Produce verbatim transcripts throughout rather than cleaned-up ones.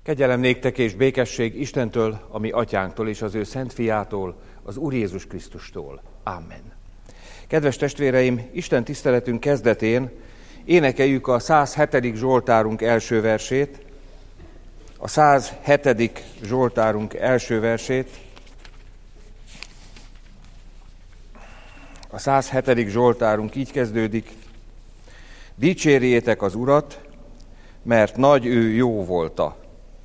Kegyelem néktek és békesség Istentől, a mi atyánktól és az ő szent fiától, az Úr Jézus Krisztustól. Amen. Kedves testvéreim, Isten tiszteletünk kezdetén énekeljük a száz hetedik Zsoltárunk első versét, a száz hetedik Zsoltárunk első versét. A száz hetedik Zsoltárunk így kezdődik: Dicsérjétek az Urat, mert nagy ő jó volta.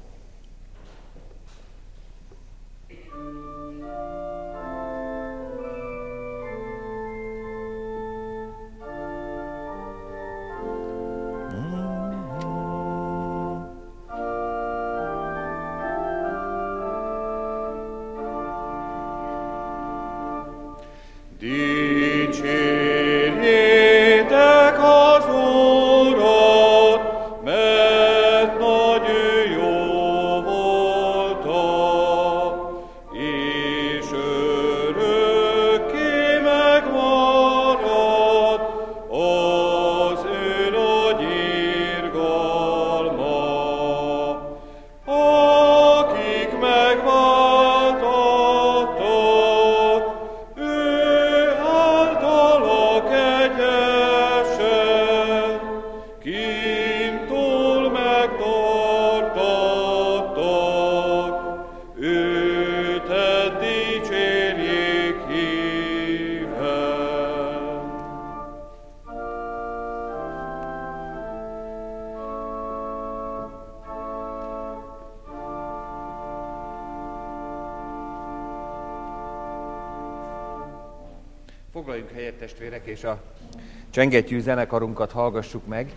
Foglaljunk helyet, testvérek, és a csengettyű zenekarunkat hallgassuk meg.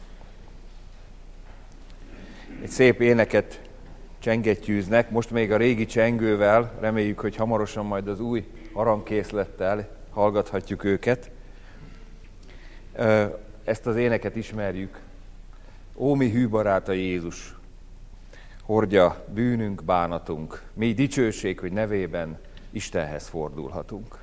Egy szép éneket csengettyűznek, most még a régi csengővel, reméljük, hogy hamarosan majd az új harangkészlettel hallgathatjuk őket. Ezt az éneket ismerjük. Ó, mi hű baráta Jézus, hordja bűnünk, bánatunk, mi dicsőség, hogy nevében Istenhez fordulhatunk.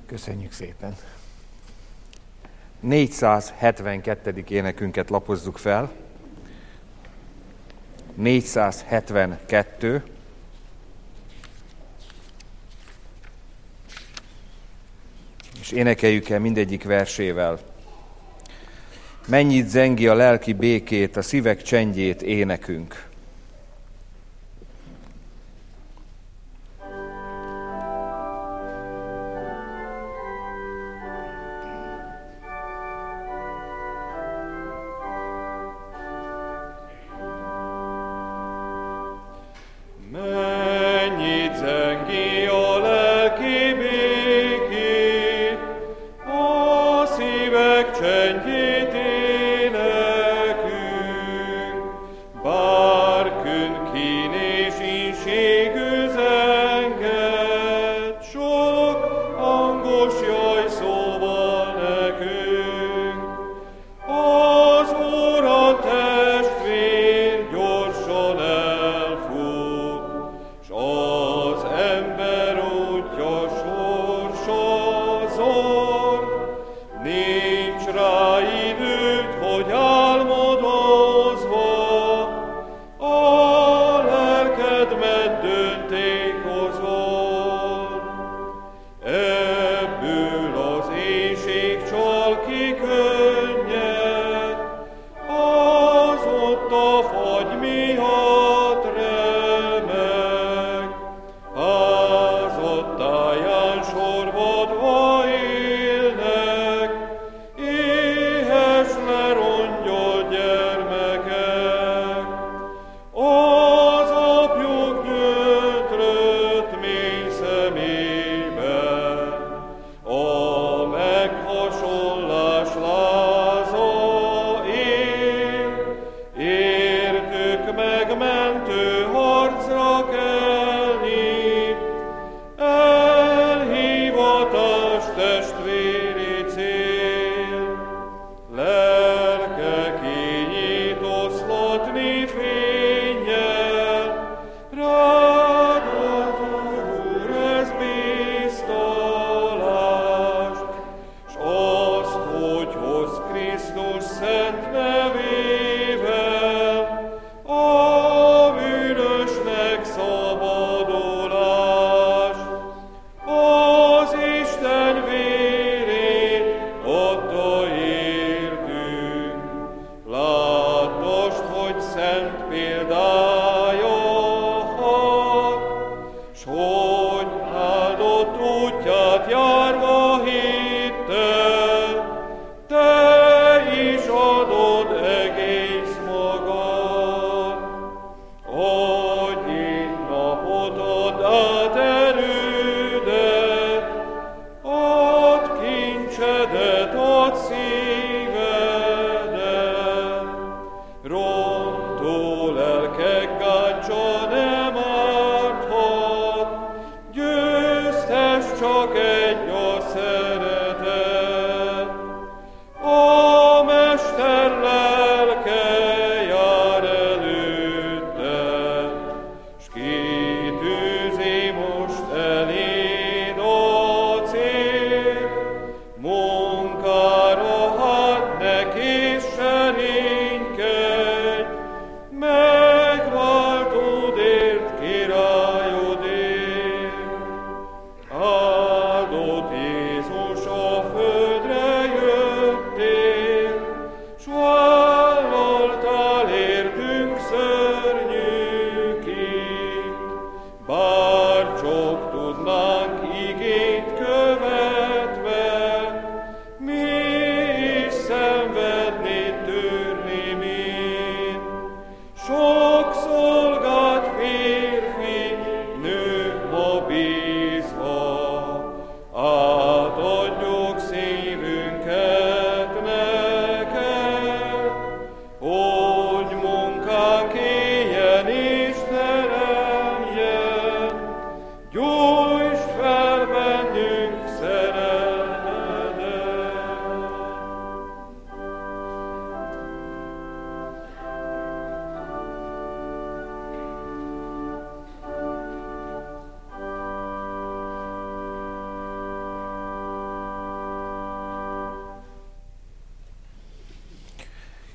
Köszönjük szépen. négyszázhetvenkettedik énekünket lapozzuk fel. négyszázhetvenkettő. És énekeljük el mindegyik versével. Mennyit zengi a lelki békét, a szívek csendjét énekünk. Bye.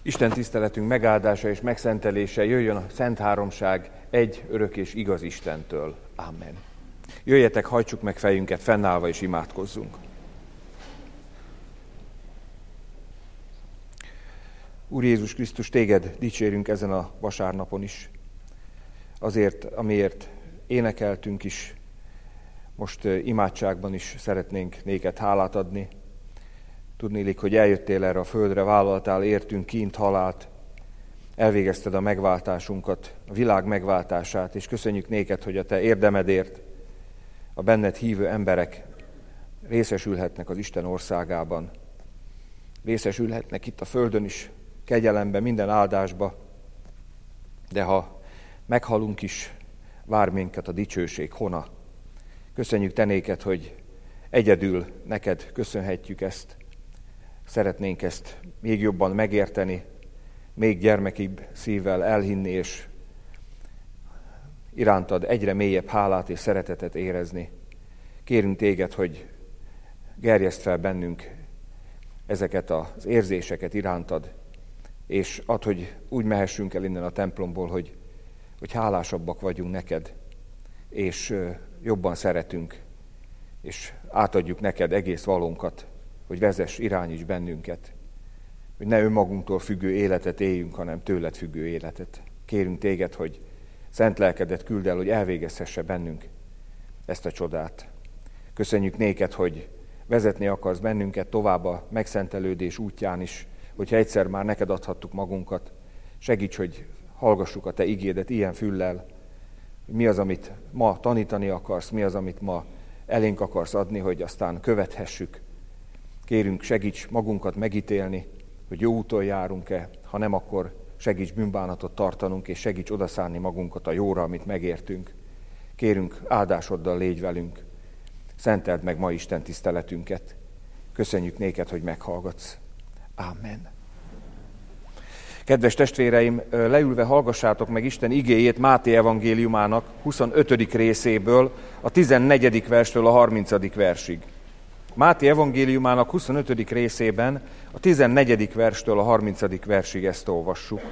Isten tiszteletünk megáldása és megszentelése jöjjön a Szent Háromság egy örök és igaz Istentől. Amen. Jöjjetek, hajtsuk meg fejünket fennállva és imádkozzunk. Úr Jézus Krisztus, téged dicsérünk ezen a vasárnapon is. Azért, amiért énekeltünk is, most imádságban is szeretnénk néked hálát adni. Tudnélik, hogy eljöttél erre a földre, vállaltál értünk kint halált, elvégezted a megváltásunkat, a világ megváltását, és köszönjük néked, hogy a te érdemedért a benned hívő emberek részesülhetnek az Isten országában. Részesülhetnek itt a földön is, kegyelemben, minden áldásba, de ha meghalunk is, vár minket a dicsőség hona. Köszönjük te néked, hogy egyedül neked köszönhetjük ezt. Szeretnénk ezt még jobban megérteni, még gyermekibb szívvel elhinni, és irántad egyre mélyebb hálát és szeretetet érezni. Kérünk téged, hogy gerjeszd fel bennünk ezeket az érzéseket irántad, és add, hogy úgy mehessünk el innen a templomból, hogy, hogy hálásabbak vagyunk neked, és jobban szeretünk, és átadjuk neked egész valónkat, hogy vezess, irányíts bennünket, hogy ne önmagunktól függő életet éljünk, hanem tőled függő életet. Kérünk téged, hogy szent lelkedet küld el, hogy elvégezhesse bennünk ezt a csodát. Köszönjük néked, hogy vezetni akarsz bennünket tovább a megszentelődés útján is, hogyha egyszer már neked adhattuk magunkat. Segíts, hogy hallgassuk a te igédet ilyen füllel, hogy mi az, amit ma tanítani akarsz, mi az, amit ma elénk akarsz adni, hogy aztán követhessük. Kérünk, segíts magunkat megítélni, hogy jó úton járunk-e, ha nem, akkor segíts bűnbánatot tartanunk, és segíts odaszánni magunkat a jóra, amit megértünk. Kérünk, áldásoddal légy velünk, szenteld meg ma Isten tiszteletünket. Köszönjük néked, hogy meghallgatsz. Ámen. Kedves testvéreim, leülve hallgassátok meg Isten igéjét Máté evangéliumának huszonötödik részéből, a tizennegyedik verstől a harmincadik versig. Máté evangéliumának huszonötödik részében a tizennegyedik verstől a harmincadik versig ezt olvassuk.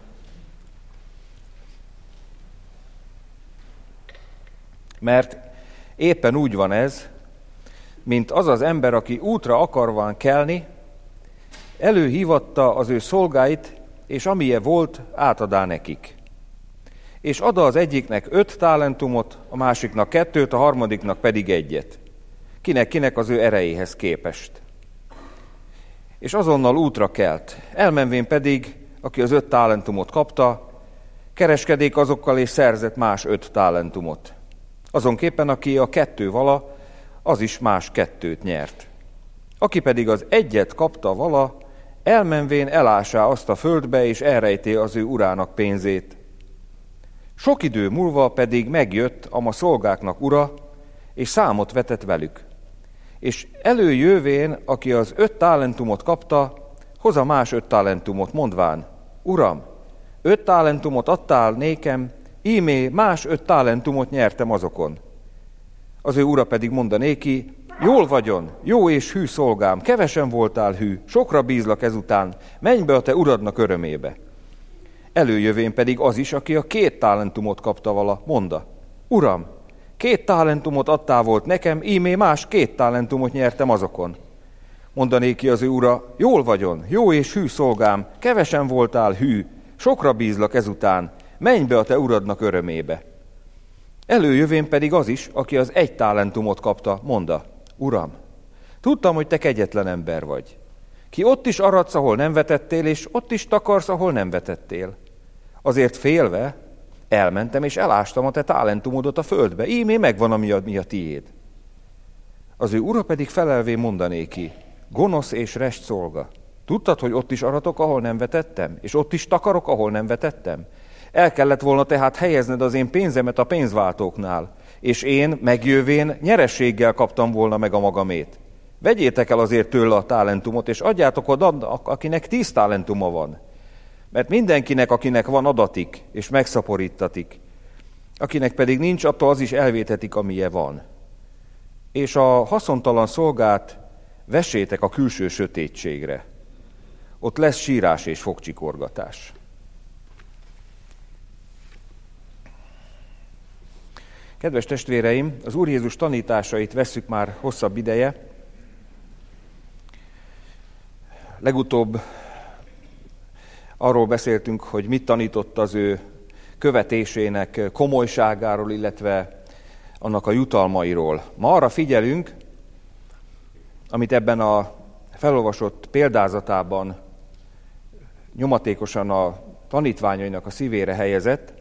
Mert éppen úgy van ez, mint az az ember, aki útra akarván kelni, előhívatta az ő szolgáit, és amilyen volt, átadá nekik. És adta az egyiknek öt talentumot, a másiknak kettőt, a harmadiknak pedig egyet. Kinek-kinek az ő erejéhez képest. És azonnal útra kelt. Elmenvén pedig, aki az öt talentumot kapta, kereskedék azokkal, és szerzett más öt talentumot. Azonképpen, aki a kettő vala, az is más kettőt nyert. Aki pedig az egyet kapta vala, elmenvén elásá azt a földbe, és elrejté az ő urának pénzét. Sok idő múlva pedig megjött a ma szolgáknak ura, és számot vetett velük. És előjövén, aki az öt talentumot kapta, hoz a más öt talentumot, mondván: Uram, öt talentumot adtál nékem, ímé más öt talentumot nyertem azokon. Az ő ura pedig mondanéki: Jól vagyon, jó és hű szolgám, kevesen voltál hű, sokra bízlak ezután, menj be a te uradnak örömébe. Előjövén pedig az is, aki a két talentumot kapta vala, monda: Uram, két talentumot adtál volt nekem, ímé más két talentumot nyertem azokon. Mondanéki az ő ura: Jól vagyon, jó és hű szolgám, kevesen voltál hű, sokra bízlak ezután, menj be a te uradnak örömébe. Előjövén pedig az is, aki az egy talentumot kapta, monda: Uram, tudtam, hogy te kegyetlen ember vagy. Ki ott is aradsz, ahol nem vetettél, és ott is takarsz, ahol nem vetettél. Azért félve elmentem, és elástam a te talentumodot a földbe, ímé megvan, ami a, mi a tiéd. Az ő ura pedig felelvén mondanéki: Gonosz és rest szolga, tudtad, hogy ott is aratok, ahol nem vetettem, és ott is takarok, ahol nem vetettem? El kellett volna tehát helyezned az én pénzemet a pénzváltóknál, és én megjövén nyerességgel kaptam volna meg a magamét. Vegyétek el azért tőle a talentumot, és adjátok oda, akinek tíz talentuma van. Mert mindenkinek, akinek van, adatik, és megszaporítatik. Akinek pedig nincs, attól az is elvétetik, amilye van. És a haszontalan szolgát vessétek a külső sötétségre. ott lesz sírás és fogcsikorgatás. Kedves testvéreim, az Úr Jézus tanításait vesszük már hosszabb ideje. Legutóbb arról beszéltünk, hogy mit tanított az ő követésének komolyságáról, illetve annak a jutalmairól. Ma arra figyelünk, amit ebben a felolvasott példázatában nyomatékosan a tanítványainak a szívére helyezett.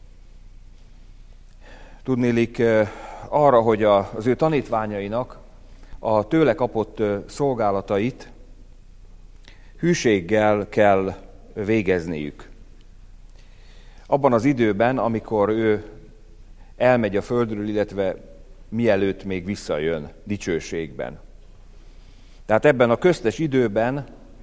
Tudniillik arra, hogy az ő tanítványainak a tőle kapott szolgálatait hűséggel kell végezniük. Abban az időben, amikor ő elmegy a földről, illetve mielőtt még visszajön dicsőségben. Tehát ebben a köztes időben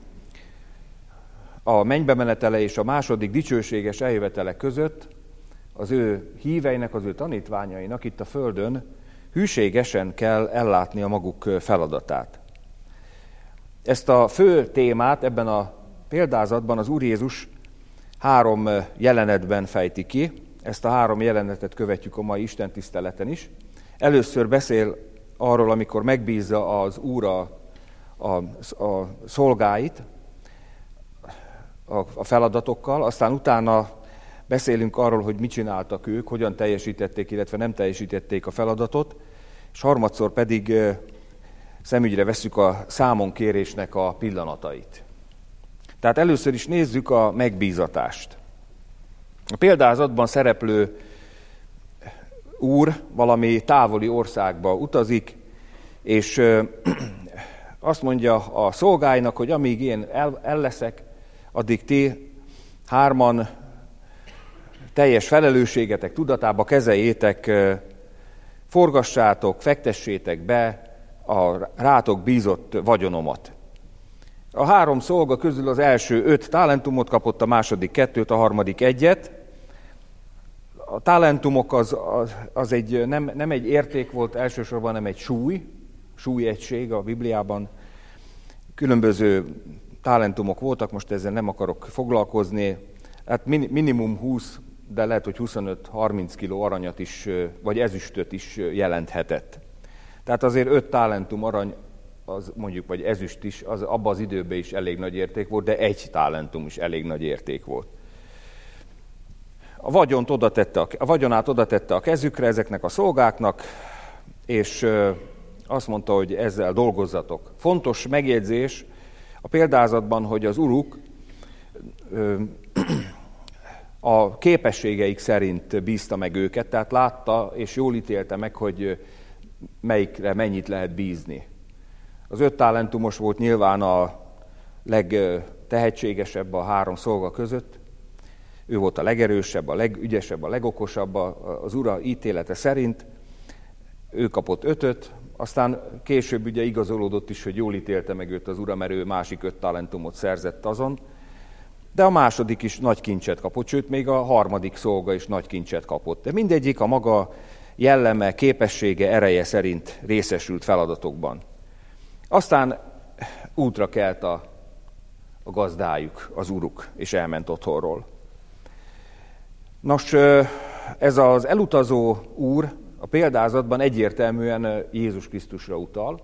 a mennybe menetele és a második dicsőséges eljövetele között az ő híveinek, az ő tanítványainak itt a földön hűségesen kell ellátni a maguk feladatát. Ezt a fő témát ebben a példázatban az Úr Jézus három jelenetben fejti ki. Ezt a három jelenetet követjük a mai istentiszteleten is. Először beszél arról, amikor megbízza az Úr a, a, a szolgáit a, a feladatokkal, aztán utána beszélünk arról, hogy mit csináltak ők, hogyan teljesítették, illetve nem teljesítették a feladatot, és harmadszor pedig szemügyre vesszük a számonkérésnek a pillanatait. Tehát először is nézzük a megbízatást. A példázatban szereplő úr valami távoli országba utazik, és azt mondja a szolgáinak, hogy amíg én el, el leszek, addig ti hárman teljes felelősségetek tudatába kezeljétek, forgassátok, fektessétek be a rátok bízott vagyonomat. A három szolga közül az első öt talentumot kapott, a második kettőt, a harmadik egyet. A talentumok az, az, az egy, nem, nem egy érték volt elsősorban, hanem egy súly, súlyegység a Bibliában. Különböző talentumok voltak, most ezzel nem akarok foglalkozni. Hát minimum húsz, de lehet, hogy huszonöt-harminc kiló aranyat is, vagy ezüstöt is jelenthetett. Tehát azért öt talentum arany, az mondjuk, vagy ezüst is, az abban az időben is elég nagy érték volt, de egy talentum is elég nagy érték volt. A, vagyont oda tette, a vagyonát oda tette a kezükre ezeknek a szolgáknak, és azt mondta, hogy ezzel dolgozzatok. Fontos megjegyzés a példázatban, hogy az uruk a képességeik szerint bízta meg őket, tehát látta és jól ítélte meg, hogy melyikre mennyit lehet bízni. Az öt talentumos volt nyilván a legtehetségesebb a három szolga között. Ő volt a legerősebb, a legügyesebb, a legokosabb az ura ítélete szerint. Ő kapott ötöt, aztán később ugye igazolódott is, hogy jól ítélte meg őt az ura, mert ő másik öt talentumot szerzett azon. De a második is nagy kincset kapott, sőt még a harmadik szolga is nagy kincset kapott. De mindegyik a maga jelleme, képessége, ereje szerint részesült feladatokban. Aztán útra kelt a, a gazdájuk, az uruk, és elment otthonról. Nos, ez az elutazó úr a példázatban egyértelműen Jézus Krisztusra utal,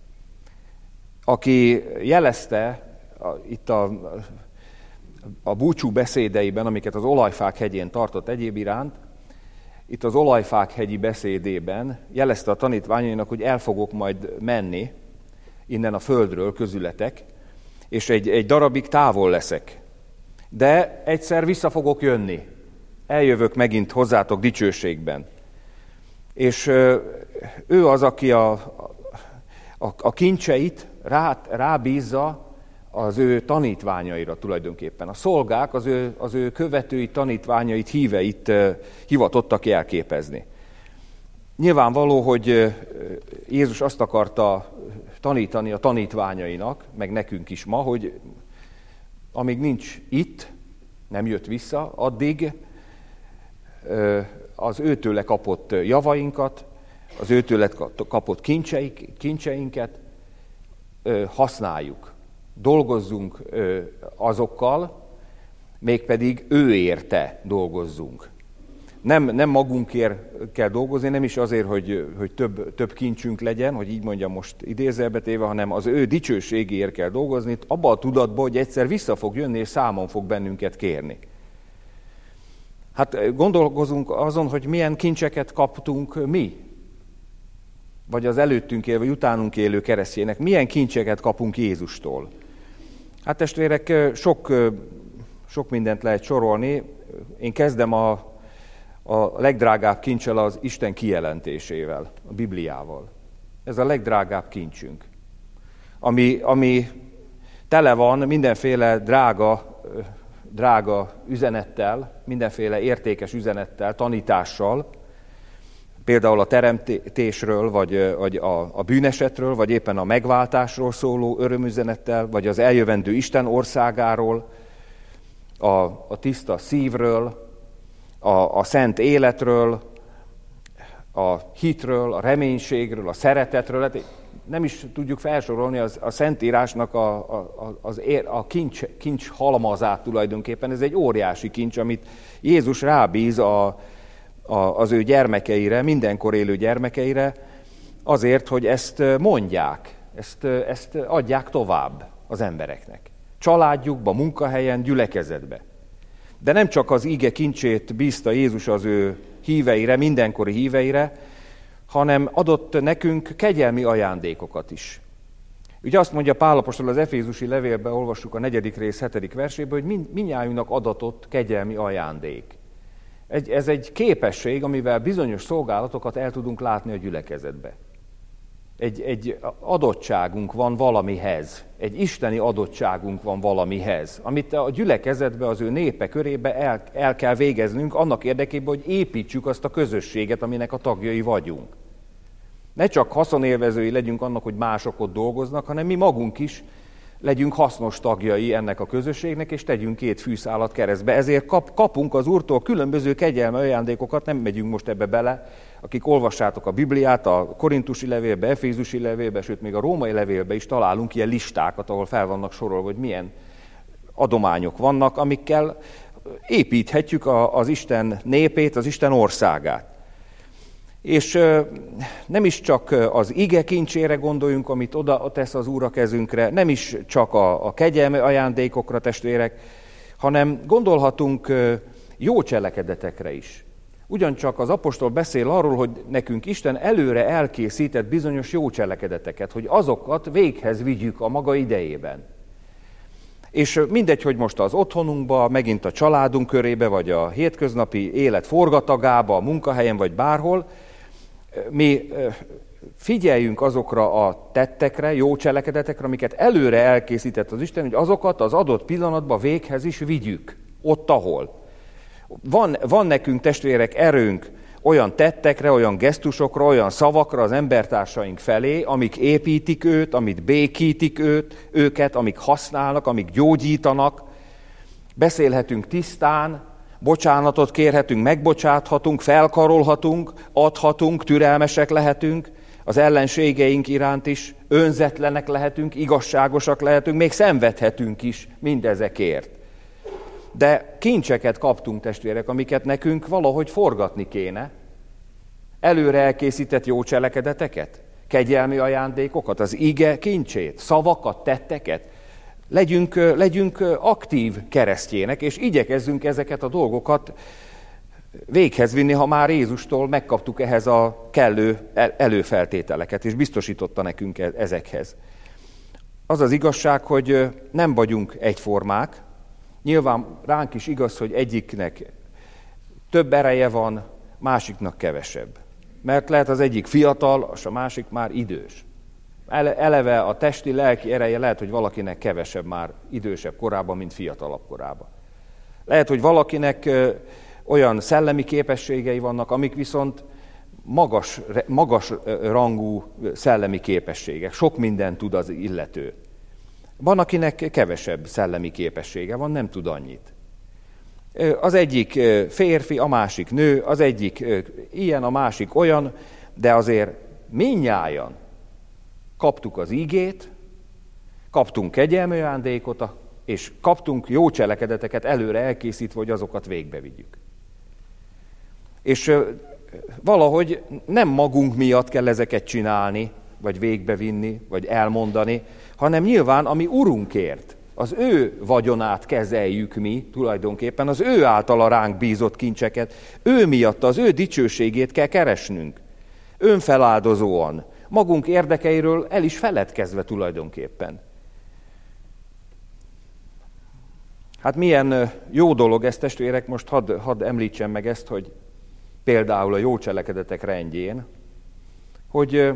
aki jelezte a, itt a, a búcsú beszédeiben, amiket az Olajfák hegyén tartott egyéb iránt, itt az Olajfák hegyi beszédében jelezte a tanítványainak, hogy el fogok majd menni innen a földről közületek, és egy, egy darabig távol leszek. De egyszer vissza fogok jönni. Eljövök megint hozzátok dicsőségben. És ő az, aki a, a, a kincseit rá, rábízza az ő tanítványaira tulajdonképpen. A szolgák az ő, az ő követői, tanítványait, híveit hivatottak jelképezni. Nyilvánvaló, hogy Jézus azt akarta tanítani a tanítványainak, meg nekünk is ma, hogy amíg nincs itt, nem jött vissza, addig az őtőle kapott javainkat, az őtőle kapott kincseink, kincseinket használjuk. dolgozzunk azokkal, mégpedig ő érte dolgozzunk. Nem, nem magunkért kell dolgozni, nem is azért, hogy, hogy több, több kincsünk legyen, hogy így mondjam most idézőjelbe téve, hanem az ő dicsőségéért kell dolgozni, abban a tudatban, hogy egyszer vissza fog jönni, és számon fog bennünket kérni. Hát gondolkozunk azon, hogy milyen kincseket kaptunk mi, vagy az előttünk élő, vagy utánunk élő keresztjének, milyen kincseket kapunk Jézustól. Hát testvérek, sok, sok mindent lehet sorolni. Én kezdem a, a legdrágább kincsel, az Isten kijelentésével, a Bibliával. Ez a legdrágább kincsünk, ami, ami tele van mindenféle drága, drága üzenettel, mindenféle értékes üzenettel, tanítással, például a teremtésről, vagy, vagy a, a bűnesetről, vagy éppen a megváltásról szóló örömüzenettel, vagy az eljövendő Isten országáról, a, a tiszta szívről, a, a szent életről, a hitről, a reménységről, a szeretetről. Hát nem is tudjuk felsorolni az, a Szentírásnak a, a, az ér, a kincs, kincs halmazát tulajdonképpen. Ez egy óriási kincs, amit Jézus rábíz a az ő gyermekeire, mindenkor élő gyermekeire, azért, hogy ezt mondják, ezt, ezt adják tovább az embereknek. Családjukba, munkahelyen, gyülekezetbe. De nem csak az ige kincsét bízta Jézus az ő híveire, mindenkori híveire, hanem adott nekünk kegyelmi ajándékokat is. Ugye azt mondja Pál apostol az Efézusi levélben, olvassuk a negyedik rész hetedik verséből, hogy mindnyájunknak adatott kegyelmi ajándék. Egy, ez egy képesség, amivel bizonyos szolgálatokat el tudunk látni a gyülekezetbe. Egy, egy adottságunk van valamihez, egy isteni adottságunk van valamihez, amit a gyülekezetbe, az ő népe körébe el, el kell végeznünk annak érdekében, hogy építsük azt a közösséget, aminek a tagjai vagyunk. Ne csak haszonélvezői legyünk annak, hogy mások ott dolgoznak, hanem mi magunk is legyünk hasznos tagjai ennek a közösségnek, és tegyünk két fűszálat keresztbe. Ezért kap, kapunk az Úrtól különböző kegyelmi ajándékokat, nem megyünk most ebbe bele, akik olvassátok a Bibliát, a korintusi levélbe, efézusi levélbe, sőt még a római levélbe is találunk ilyen listákat, ahol fel vannak sorolva, hogy milyen adományok vannak, amikkel építhetjük a, az Isten népét, az Isten országát. És nem is csak az ige kincsére gondoljunk, amit oda tesz az Úr a kezünkre, nem is csak a, a kegyelmi ajándékokra, testvérek, hanem gondolhatunk jó cselekedetekre is. Ugyancsak az apostol beszél arról, hogy nekünk Isten előre elkészített bizonyos jó cselekedeteket, hogy azokat véghez vigyük a maga idejében. És mindegy, hogy most az otthonunkba, megint a családunk körébe, vagy a hétköznapi élet forgatagába, a munkahelyen, vagy bárhol, mi figyeljünk azokra a tettekre, jó cselekedetekre, amiket előre elkészített az Isten, hogy azokat az adott pillanatban véghez is vigyük, ott, ahol. Van, van nekünk, testvérek, erőnk olyan tettekre, olyan gesztusokra, olyan szavakra az embertársaink felé, amik építik őt, amik békítik őt, őket, amik használnak, amik gyógyítanak. Beszélhetünk tisztán, bocsánatot kérhetünk, megbocsáthatunk, felkarolhatunk, adhatunk, türelmesek lehetünk, az ellenségeink iránt is önzetlenek lehetünk, igazságosak lehetünk, még szenvedhetünk is mindezekért. De kincseket kaptunk, testvérek, amiket nekünk valahogy forgatni kéne. Előre elkészített jó cselekedeteket, kegyelmi ajándékokat, az ige kincsét, szavakat, tetteket. Legyünk, legyünk aktív keresztjének, és igyekezzünk ezeket a dolgokat véghez vinni, ha már Jézustól megkaptuk ehhez a kellő előfeltételeket, és biztosította nekünk ezekhez. Az az igazság, hogy nem vagyunk egyformák. Nyilván ránk is igaz, hogy egyiknek több ereje van, másiknak kevesebb. Mert lehet az egyik fiatal, és a másik már idős. Eleve a testi, lelki ereje lehet, hogy valakinek kevesebb már idősebb korában, mint fiatalabb korában. Lehet, hogy valakinek olyan szellemi képességei vannak, amik viszont magas, magas rangú szellemi képességek. Sok mindent tud az illető. Van, akinek kevesebb szellemi képessége van, nem tud annyit. Az egyik férfi, a másik nő, az egyik ilyen, a másik olyan, de azért mindnyájan kaptuk az ígét, Kaptunk kegyelmi ajándékot, és kaptunk jó cselekedeteket előre elkészítve, hogy azokat végbevigyük. És valahogy nem magunk miatt kell ezeket csinálni, vagy végbevinni, vagy elmondani, hanem nyilván a mi Urunkért, az ő vagyonát kezeljük mi tulajdonképpen, az ő általa ránk bízott kincseket, ő miatt az ő dicsőségét kell keresnünk. Önfeláldozóan, magunk érdekeiről el is feledkezve tulajdonképpen. Hát milyen jó dolog ez, testvérek, most hadd, hadd említsem meg ezt, hogy például a jó cselekedetek rendjén, hogy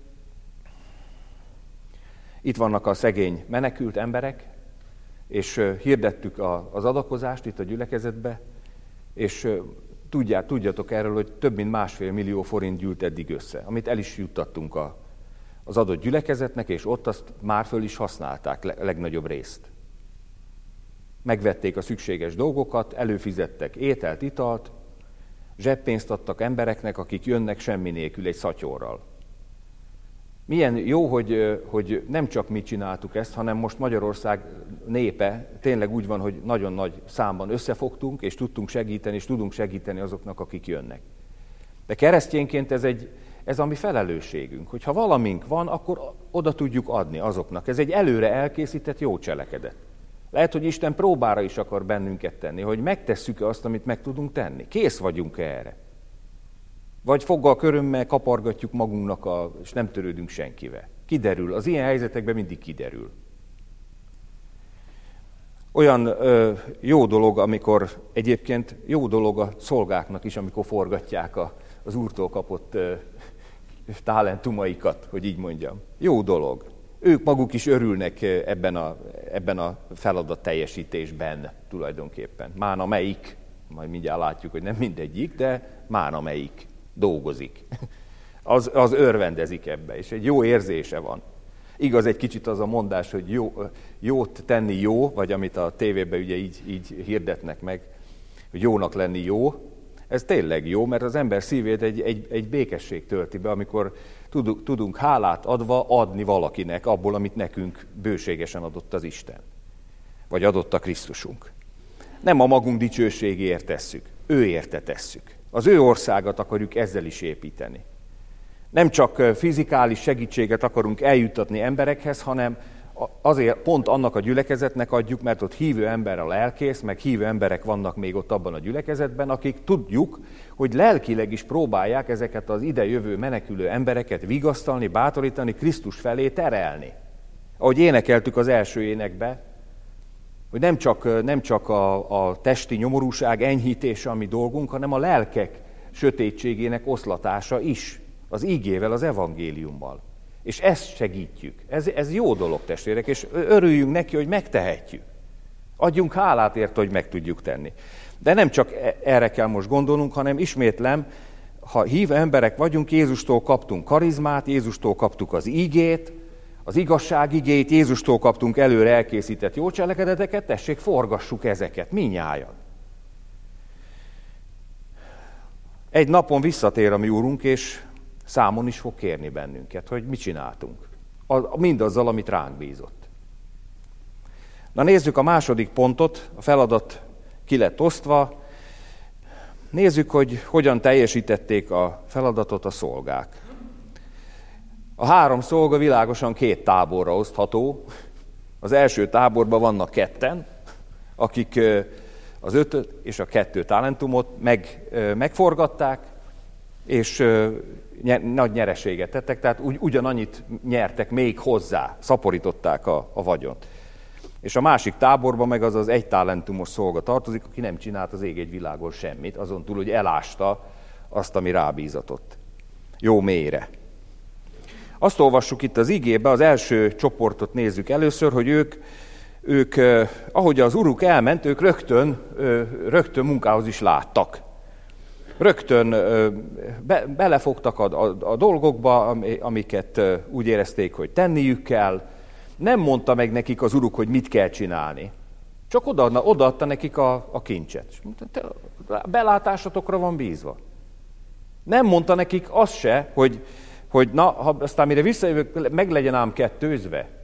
itt vannak a szegény menekült emberek, és hirdettük az adakozást itt a gyülekezetbe, és tudját, tudjatok erről, hogy több mint másfél millió forint gyűlt eddig össze, amit el is juttattunk a, az adott gyülekezetnek, és ott azt már föl is használták a legnagyobb részt. Megvették a szükséges dolgokat, előfizettek ételt, italt, zseppénzt adtak embereknek, akik jönnek semmi nélkül egy szatyorral. Milyen jó, hogy, hogy nem csak mi csináltuk ezt, hanem most Magyarország népe tényleg úgy van, hogy nagyon nagy számban összefogtunk, és tudtunk segíteni, és tudunk segíteni azoknak, akik jönnek. De keresztényként ez, egy, ez a mi felelősségünk, hogy ha valamink van, akkor oda tudjuk adni azoknak. Ez egy előre elkészített jó cselekedet. Lehet, hogy Isten próbára is akar bennünket tenni, hogy megtesszük-e azt, amit meg tudunk tenni. Kész vagyunk-e erre? Vagy foggal körömmel kapargatjuk magunknak, a, és nem törődünk senkivel. Kiderül, az ilyen helyzetekben mindig kiderül. Olyan ö, jó dolog, amikor egyébként jó dolog a szolgáknak is, amikor forgatják a, az Úrtól kapott ö, talentumaikat, hogy így mondjam. Jó dolog. Ők maguk is örülnek ebben a, ebben a feladat teljesítésben tulajdonképpen. Mána melyik, majd mindjárt látjuk, hogy nem mindegyik, de mána melyik dolgozik. Az, az örvendezik ebbe, és egy jó érzése van. Igaz, egy kicsit az a mondás, hogy jó, jót tenni jó, vagy amit a tévében ugye így, így hirdetnek meg, hogy jónak lenni jó. Ez tényleg jó, mert az ember szívét egy, egy, egy békesség tölti be, amikor tudunk, tudunk hálát adva adni valakinek abból, amit nekünk bőségesen adott az Isten. Vagy adott a Krisztusunk. Nem a magunk dicsőségéért tesszük, ő érte tesszük. Az ő országot akarjuk ezzel is építeni. Nem csak fizikális segítséget akarunk eljuttatni emberekhez, hanem azért pont annak a gyülekezetnek adjuk, mert ott hívő ember a lelkész, meg hívő emberek vannak még ott abban a gyülekezetben, akik tudjuk, hogy lelkileg is próbálják ezeket az idejövő menekülő embereket vigasztalni, bátorítani, Krisztus felé terelni. Ahogy énekeltük az első énekbe, hogy nem csak, nem csak a, a testi nyomorúság enyhítése a mi dolgunk, hanem a lelkek sötétségének oszlatása is, az ígével, az evangéliummal. És ezt segítjük. Ez, ez jó dolog, testvérek, és örüljünk neki, hogy megtehetjük. Adjunk hálát érte, hogy meg tudjuk tenni. De nem csak erre kell most gondolnunk, hanem ismétlem, ha hívő emberek vagyunk, Jézustól kaptunk karizmát, Jézustól kaptuk az ígét, az igazság igét, Jézustól kaptunk előre elkészített jó cselekedeteket, tessék, forgassuk ezeket, minnyájan. Egy napon visszatér a mi Úrunk, és számon is fog kérni bennünket, hogy mit csináltunk. Mindazzal, amit ránk bízott. Na nézzük a második pontot, a feladat ki lett osztva. Nézzük, hogy hogyan teljesítették a feladatot a szolgák. A három szolga világosan két táborra osztható. Az első táborban vannak ketten, akik az ötöt és a kettő talentumot meg, megforgatták, és nagy nyereséget tettek, tehát ugy, ugyanannyit nyertek még hozzá, szaporították a, a vagyont. És a másik táborban meg az az egy talentumos szolga tartozik, aki nem csinált az ég egy világon semmit, azon túl, hogy elásta azt, ami rábízatott. Jó mélyre. Azt olvassuk itt az igébe, az első csoportot nézzük először, hogy ők, ők ahogy az uruk elment, ők rögtön, rögtön munkához is láttak. Rögtön be, belefogtak a, a, a dolgokba, amiket úgy érezték, hogy tenniük kell. Nem mondta meg nekik az uruk, hogy mit kell csinálni. Csak odaadna, odaadta nekik a, a kincset. Belátásatokra van bízva. Nem mondta nekik azt se, hogy, hogy na, ha aztán mire visszajövök, meg legyen ám kettőzve.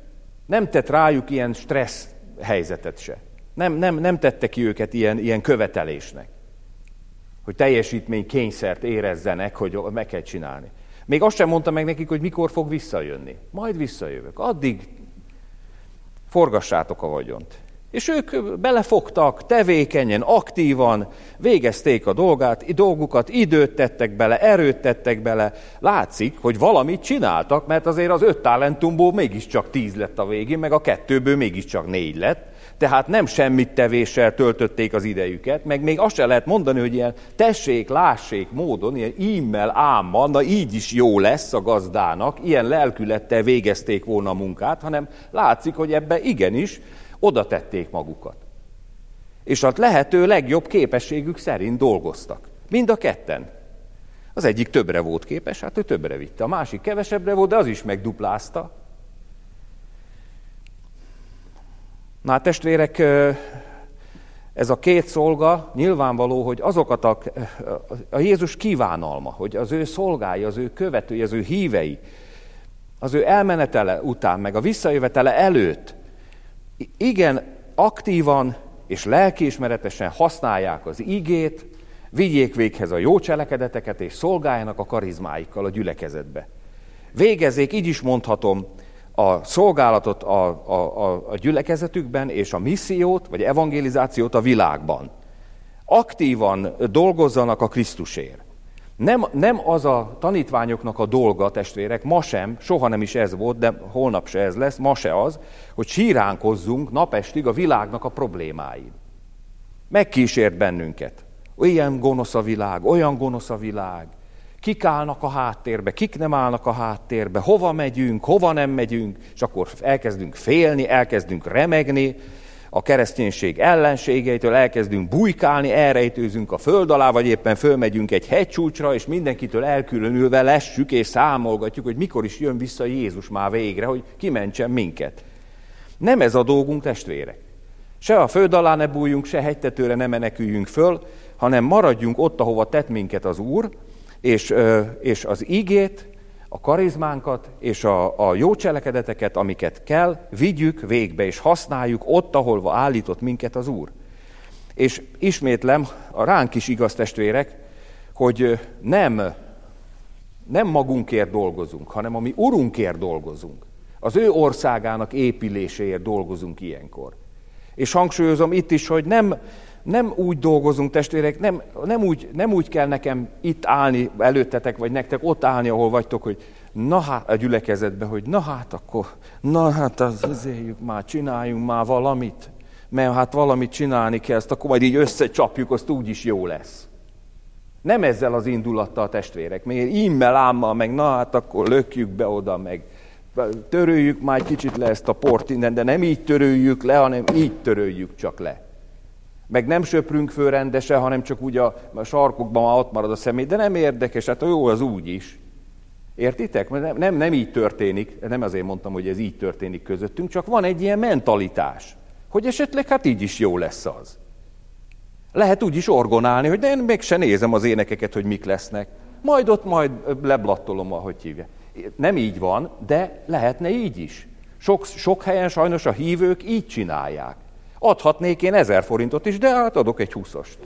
Nem tett rájuk ilyen stressz helyzetet se. Nem, nem, nem tette ki őket ilyen, ilyen követelésnek, hogy teljesítmény kényszert érezzenek, hogy meg kell csinálni. Még azt sem mondta meg nekik, hogy mikor fog visszajönni. Majd visszajövök. Addig forgassátok a vagyont. És ők belefogtak, tevékenyen, aktívan, végezték a dolgát, dolgukat, időt tettek bele, erőt tettek bele. Látszik, hogy valamit csináltak, mert azért az öt talentumból mégiscsak tíz lett a végén, meg a kettőből mégiscsak négy lett. Tehát nem semmit tevéssel töltötték az idejüket, meg még azt sem lehet mondani, hogy ilyen tessék, lássék módon, ilyen ímmel, ámmal, na így is jó lesz a gazdának, ilyen lelkülettel végezték volna a munkát, hanem látszik, hogy ebbe igenis oda tették magukat. És a lehető legjobb képességük szerint dolgoztak. Mind a ketten. Az egyik többre volt képes, hát ő többre vitte. A másik kevesebbre volt, de az is megduplázta. Na hát testvérek, ez a két szolga nyilvánvaló, hogy azokat a, a Jézus kívánalma, hogy az ő szolgái, az ő követői, az ő hívei, az ő elmenetele után, meg a visszajövetele előtt igen aktívan és lelkiismeretesen használják az igét, vigyék véghez a jó cselekedeteket, és szolgáljanak a karizmáikkal a gyülekezetbe. Végezzék, így is mondhatom, a szolgálatot a, a, a, a gyülekezetükben, és a missziót, vagy evangelizációt a világban. Aktívan dolgozzanak a Krisztusért. Nem, nem az a tanítványoknak a dolga, testvérek, ma sem, soha nem is ez volt, de holnap se ez lesz, ma se az, hogy síránkozzunk napestig a világnak a problémáin. Megkísért bennünket. Olyan gonosz a világ, olyan gonosz a világ. Kik állnak a háttérbe, kik nem állnak a háttérbe, hova megyünk, hova nem megyünk, és akkor elkezdünk félni, elkezdünk remegni, a kereszténység ellenségeitől elkezdünk bujkálni, elrejtőzünk a föld alá, vagy éppen fölmegyünk egy hegycsúcsra, és mindenkitől elkülönülve lessük és számolgatjuk, hogy mikor is jön vissza Jézus már végre, hogy kimentsen minket. Nem ez a dolgunk, testvérek. Se a föld alá ne bújjunk, se hegytetőre ne meneküljünk föl, hanem maradjunk ott, ahova tett minket az Úr, és, és az igét, a karizmánkat és a, a jó cselekedeteket, amiket kell, vigyük végbe, és használjuk ott, ahol állított minket az Úr. És ismétlem, a ránk is igaz, testvérek, hogy nem, nem magunkért dolgozunk, hanem a mi Urunkért dolgozunk. Az ő országának épüléséért dolgozunk ilyenkor. És hangsúlyozom itt is, hogy nem, nem úgy dolgozunk, testvérek, nem, nem, úgy, nem úgy kell nekem itt állni előttetek, vagy nektek ott állni, ahol vagytok, hogy na hát a gyülekezetben, hogy na hát akkor, na hát az, az éljük már, csináljunk már valamit, mert hát valamit csinálni kell, ezt akkor majd így összecsapjuk, azt úgyis jó lesz. Nem ezzel az indulattal, testvérek, még immel, ámmal, meg na hát akkor lökjük be oda, meg töröljük már egy kicsit le ezt a port innen, de nem így töröljük le, hanem így töröljük csak le. Meg nem söprünk föl rendesen, hanem csak úgy a, a sarkokban már ott marad a személy, de nem érdekes, hát jó, az úgy is. Értitek? Nem, nem, nem így történik, nem azért mondtam, hogy ez így történik közöttünk, csak van egy ilyen mentalitás, hogy esetleg hát így is jó lesz az. Lehet úgy is orgonálni, hogy de én meg se nézem az énekeket, hogy mik lesznek. Majd ott majd leblattolom, ahogy hívja. Nem így van, de lehetne így is. Sok, sok helyen sajnos a hívők így csinálják. Adhatnék én ezer forintot is, de hát adok egy húszost.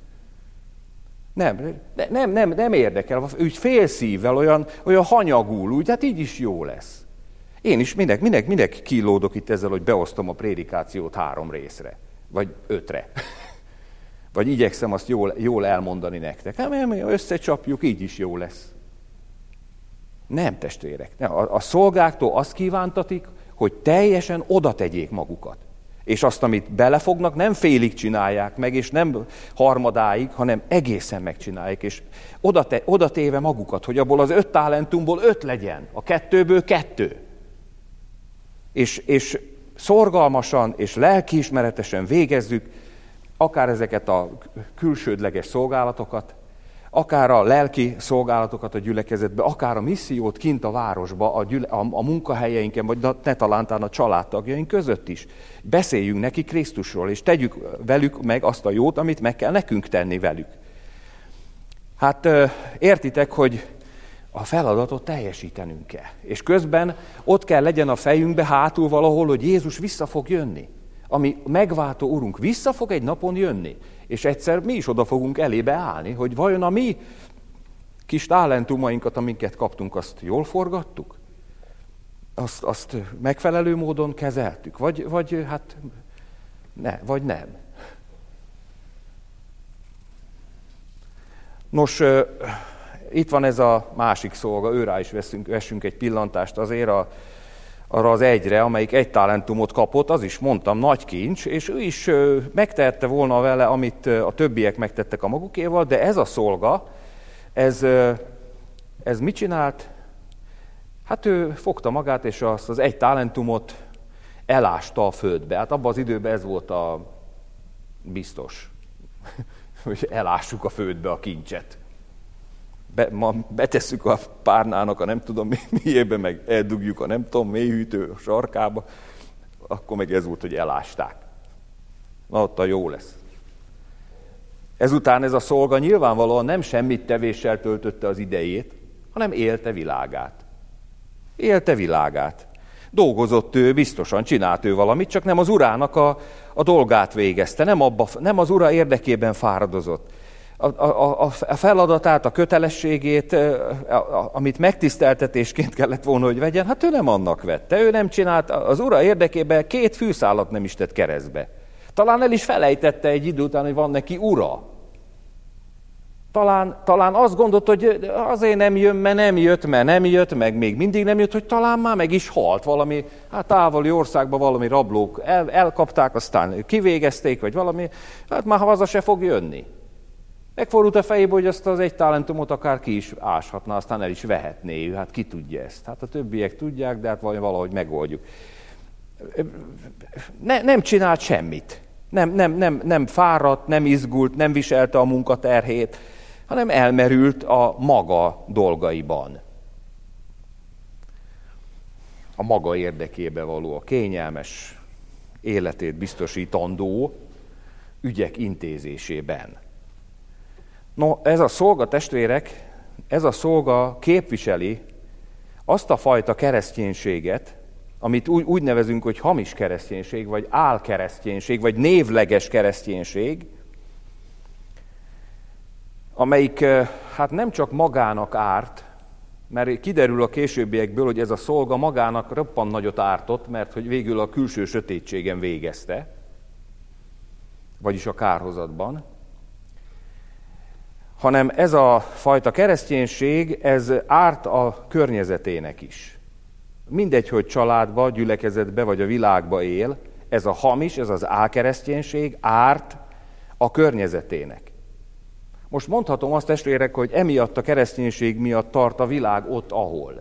Nem, nem, nem, nem érdekel, úgy félszívvel, olyan, olyan hanyagul, úgy, hát így is jó lesz. Én is minek, minek, minek kilódok itt ezzel, hogy beosztom a prédikációt három részre, vagy ötre. Vagy igyekszem azt jól, jól elmondani nektek. Hát, összecsapjuk, így is jó lesz. Nem, testvérek. Nem. A, a szolgáktól azt kívántatik, hogy teljesen oda tegyék magukat. És azt, amit belefognak, nem félig csinálják meg, és nem harmadáig, hanem egészen megcsinálják, és oda, te, oda téve magukat, hogy abból az öt talentumból öt legyen, a kettőből kettő. És, és szorgalmasan és lelkiismeretesen végezzük akár ezeket a külsődleges szolgálatokat, akár a lelki szolgálatokat a gyülekezetbe, akár a missziót kint a városba, a, gyüle, a, a munkahelyeinken, vagy ne talántán a családtagjaink között is. Beszéljünk neki Krisztusról, és tegyük velük meg azt a jót, amit meg kell nekünk tenni velük. Hát értitek, hogy a feladatot teljesítenünk kell. És közben ott kell legyen a fejünkbe hátul valahol, hogy Jézus vissza fog jönni. Ami megváltó Urunk vissza fog egy napon jönni. És egyszer mi is oda fogunk elébe állni, hogy vajon a mi kis talentumainkat, amiket kaptunk, azt jól forgattuk? Azt, azt megfelelő módon kezeltük? Vagy, vagy hát ne, vagy nem. Nos, itt van ez a másik szolga, őrá is veszünk, vessünk egy pillantást azért a, arra az egyre, amelyik egy talentumot kapott, az is mondtam, nagy kincs, és ő is megtehette volna vele, amit a többiek megtettek a magukéval, de ez a szolga, ez, ez mit csinált? Hát ő fogta magát, és azt az egy talentumot elásta a földbe. Hát abban az időben ez volt a biztos, hogy elássuk a földbe a kincset. Be, ma betesszük a párnának a nem tudom miébe, meg eldugjuk a nem tudom mélyhűtő sarkába, akkor meg ez volt, hogy elásták. Na ott a jó lesz. Ezután ez a szolga nyilvánvalóan nem semmit tevéssel töltötte az idejét, hanem élte világát. Élte világát. Dolgozott ő, biztosan csinált ő valamit, csak nem az urának a, a dolgát végezte, nem, abba, nem az ura érdekében fáradozott. A, a, a feladatát, a kötelességét, a, a, amit megtiszteltetésként kellett volna, hogy vegyen, hát ő nem annak vette. Ő nem csinált, az ura érdekében két fűszálat nem is tett keresztbe. Talán el is felejtette egy idő után, hogy van neki ura. Talán, talán azt gondolt, hogy azért nem jön, mert nem jött, mert nem jött, meg még mindig nem jött, hogy talán már meg is halt valami, hát távoli országban valami rablók el, elkapták, aztán kivégezték, vagy valami, hát már haza se fog jönni. Megfordult a fejébe, hogy azt az egy talentumot akár ki is áshatna, aztán el is vehetné, hát ki tudja ezt. Hát a többiek tudják, de hát valahogy megoldjuk. Ne, nem csinált semmit. Nem, nem, nem, nem fáradt, nem izgult, nem viselte a munkaterhét, hanem elmerült a maga dolgaiban. A maga érdekébe való, a kényelmes életét biztosítandó ügyek intézésében. No, ez a szolga, testvérek, ez a szolga képviseli azt a fajta kereszténységet, amit úgy, úgy nevezünk, hogy hamis kereszténység, vagy álkereszténység, vagy névleges kereszténység, amelyik hát nem csak magának árt, mert kiderül a későbbiekből, hogy ez a szolga magának roppant nagyot ártott, mert hogy végül a külső sötétségen végezte, vagyis a kárhozatban, hanem ez a fajta kereszténység, ez árt a környezetének is. Mindegy, hogy családba, gyülekezetbe vagy a világba él, ez a hamis, ez az álkereszténység árt a környezetének. Most mondhatom azt, testvérek, hogy emiatt a kereszténység miatt tart a világ ott, ahol.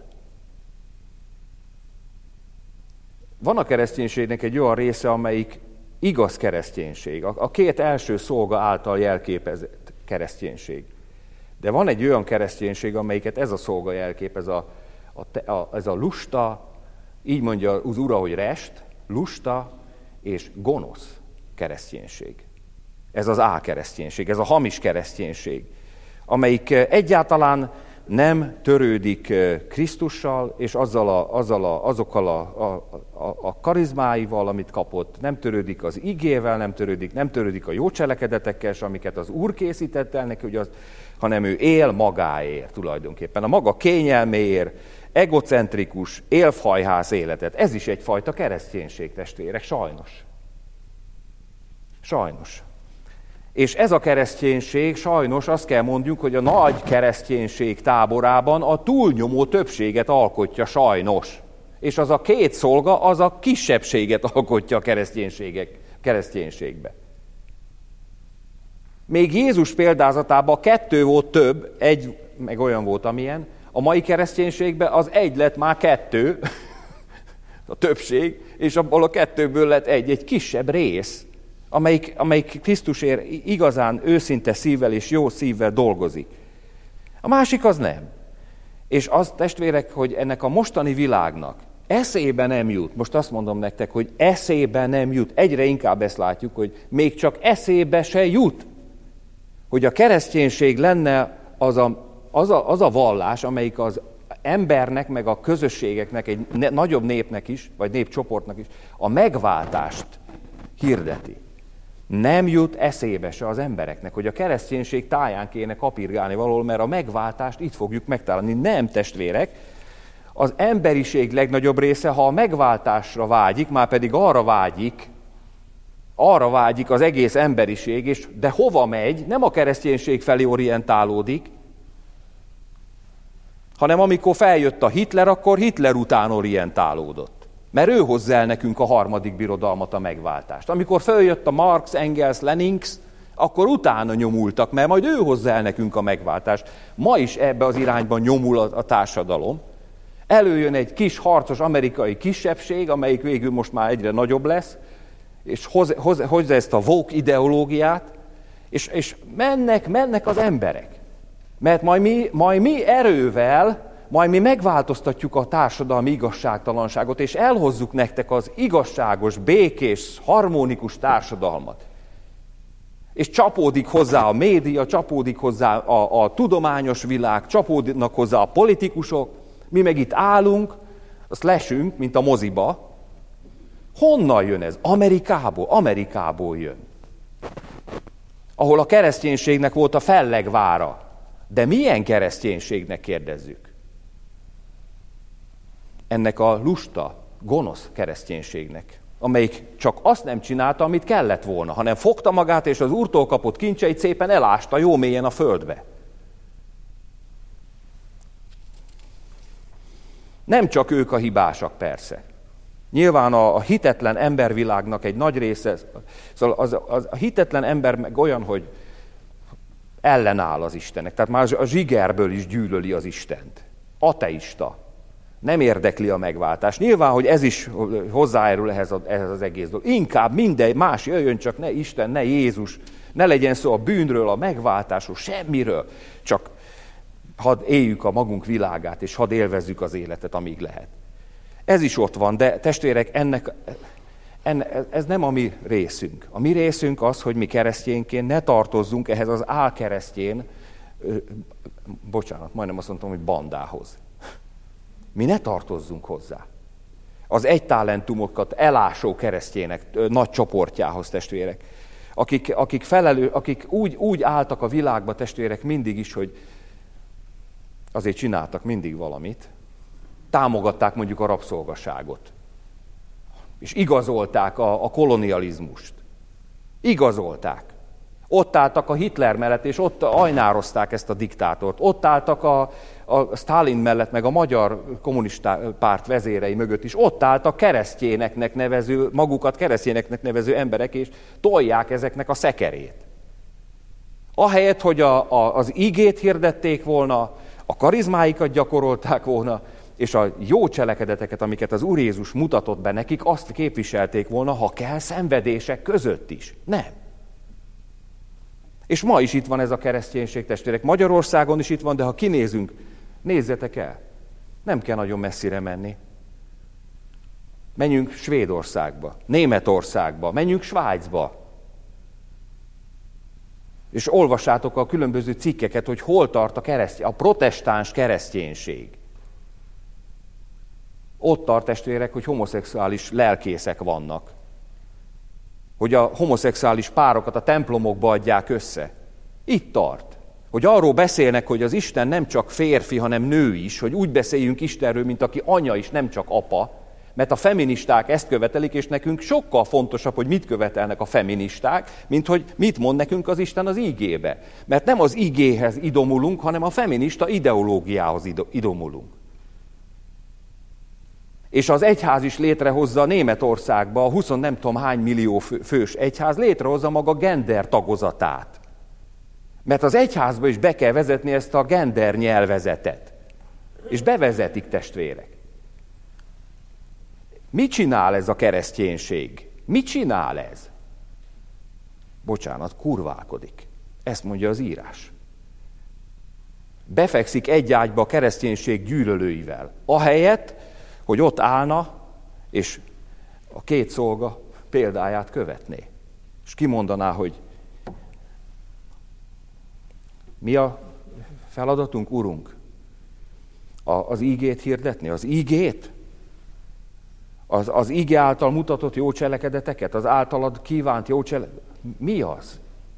Van a kereszténységnek egy olyan része, amelyik igaz kereszténység, a két első szolga által jelképezett kereszténység. De van egy olyan kereszténység, amelyiket ez a szolga jelképez, a, a, a, ez a lusta, így mondja az ura, hogy rest, lusta és gonosz kereszténység. Ez az álkereszténység, ez a hamis kereszténység, amelyik egyáltalán nem törődik Krisztussal, és azzal a, azzal a, azokkal a, a, a, a karizmáival, amit kapott, nem törődik az igével, nem törődik, nem törődik a jó cselekedetekkel, amiket az Úr készített el neki, az, hanem ő él magáért tulajdonképpen, a maga kényelméért, egocentrikus, élfhajhász életet. Ez is egyfajta kereszténység, testvérek, sajnos. Sajnos. És ez a kereszténység, sajnos azt kell mondjuk, hogy a nagy kereszténység táborában a túlnyomó többséget alkotja, sajnos. És az a két szolga, az a kisebbséget alkotja a kereszténységek, kereszténységbe. Még Jézus példázatában kettő volt több, egy, meg olyan volt, amilyen. A mai kereszténységben az egy lett már kettő, a többség, és abból a kettőből lett egy, egy kisebb rész, amelyik, amelyik Krisztusért igazán őszinte szívvel és jó szívvel dolgozik. A másik az nem. És az, testvérek, hogy ennek a mostani világnak eszébe nem jut, most azt mondom nektek, hogy eszébe nem jut, egyre inkább ezt látjuk, hogy még csak eszébe se jut, hogy a kereszténység lenne az a az a, az a vallás, amelyik az embernek, meg a közösségeknek, egy ne, nagyobb népnek is, vagy népcsoportnak is a megváltást hirdeti. Nem jut eszébe se az embereknek, hogy a kereszténység táján kéne kapirgálni valahol, mert a megváltást itt fogjuk megtalálni. Nem, testvérek, az emberiség legnagyobb része, ha a megváltásra vágyik, már pedig arra vágyik, arra vágyik az egész emberiség, és de hova megy, nem a kereszténység felé orientálódik, hanem amikor feljött a Hitler, akkor Hitler után orientálódott. Mert ő hozzá el nekünk a harmadik birodalmat, a megváltást. Amikor feljött a Marx, Engels, Lenings, akkor utána nyomultak, mert majd ő hozzá el nekünk a megváltást. Ma is ebbe az irányban nyomul a, a társadalom. Előjön egy kis harcos amerikai kisebbség, amelyik végül most már egyre nagyobb lesz, és hozza hoz, hoz ezt a woke ideológiát, és, és mennek, mennek az emberek. Mert majd mi, majd mi erővel, majd mi megváltoztatjuk a társadalmi igazságtalanságot, és elhozzuk nektek az igazságos, békés, harmonikus társadalmat. És csapódik hozzá a média, csapódik hozzá a, a tudományos világ, csapódnak hozzá a politikusok, mi meg itt állunk, azt lesünk, mint a moziba. Honnan jön ez? Amerikából, Amerikából jön. Ahol a kereszténységnek volt a fellegvára. De milyen kereszténységnek kérdezzük? Ennek a lusta, gonosz kereszténységnek, amelyik csak azt nem csinálta, amit kellett volna, hanem fogta magát, és az Úrtól kapott kincseit szépen elásta jó mélyen a földbe. Nem csak ők a hibásak, persze. Nyilván a, a hitetlen embervilágnak egy nagy része, szóval az, az, a hitetlen ember meg olyan, hogy ellenáll az Istennek. Tehát már a zsigerből is gyűlöli az Istent. Ateista. Nem érdekli a megváltás. Nyilván, hogy ez is hozzájárul ehhez, a, ehhez az egész dolog. Inkább minden más jöjjön, csak ne Isten, ne Jézus. Ne legyen szó a bűnről, a megváltásról, semmiről. Csak hadd éljük a magunk világát, és hadd élvezzük az életet, amíg lehet. Ez is ott van, de testvérek, ennek, enne, ez nem a mi részünk. A mi részünk az, hogy mi keresztényként ne tartozzunk ehhez az álkeresztjén, ö, bocsánat, majdnem azt mondtam, hogy bandához. Mi ne tartozzunk hozzá. Az egy talentumokat elásó keresztjének ö, nagy csoportjához, testvérek. Akik, akik, felelő, akik úgy, úgy álltak a világba, testvérek, mindig is, hogy azért csináltak mindig valamit, támogatták mondjuk a rabszolgaságot, és igazolták a, a kolonializmust. Igazolták. Ott álltak a Hitler mellett, és ott ajnározták ezt a diktátort. Ott álltak a, a Sztálin mellett, meg a magyar kommunista párt vezérei mögött is. Ott álltak keresztjéneknek nevező, magukat keresztjéneknek nevező emberek, és tolják ezeknek a szekerét. Ahelyett, hogy a, a, az igét hirdették volna, a karizmáikat gyakorolták volna, és a jó cselekedeteket, amiket az Úr Jézus mutatott be nekik, azt képviselték volna, ha kell, szenvedések között is. Nem. És ma is itt van ez a kereszténység, testvérek. Magyarországon is itt van, de ha kinézünk, nézzetek el. Nem kell nagyon messzire menni. Menjünk Svédországba, Németországba, menjünk Svájcba. És olvassátok a különböző cikkeket, hogy hol tart a, keresztény, a protestáns kereszténység. Ott tart, testvérek, hogy homoszexuális lelkészek vannak. Hogy a homoszexuális párokat a templomokba adják össze. Itt tart. Hogy arról beszélnek, hogy az Isten nem csak férfi, hanem nő is, hogy úgy beszéljünk Istenről, mint aki anya is, nem csak apa. Mert a feministák ezt követelik, és nekünk sokkal fontosabb, hogy mit követelnek a feministák, mint hogy mit mond nekünk az Isten az ígébe. Mert nem az ígéhez idomulunk, hanem a feminista ideológiához idomulunk. És az egyház is létrehozza Németországba, a húsz nem tudom hány millió fős egyház létrehozza maga gender tagozatát. Mert az egyházba is be kell vezetni ezt a gender nyelvezetet. És bevezetik, testvérek. Mit csinál ez a kereszténység? Mit csinál ez? Bocsánat, kurválkodik. Ezt mondja az írás. Befekszik egy ágyba a kereszténység gyűlölőivel. Ahelyett, hogy ott állna, és a két szolga példáját követné. És kimondaná, hogy mi a feladatunk, Urunk, a, az ígét hirdetni, az ígét, az, az íge által mutatott jó cselekedeteket, az általad kívánt jó cselekedeteket. Mi az?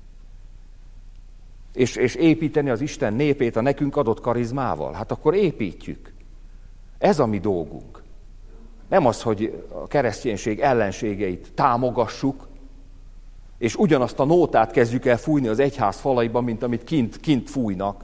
És, és építeni az Isten népét a nekünk adott karizmával. Hát akkor építjük. Ez a mi dolgunk. Nem az, hogy a kereszténység ellenségeit támogassuk, és ugyanazt a nótát kezdjük el fújni az egyház falaiban, mint amit kint, kint fújnak.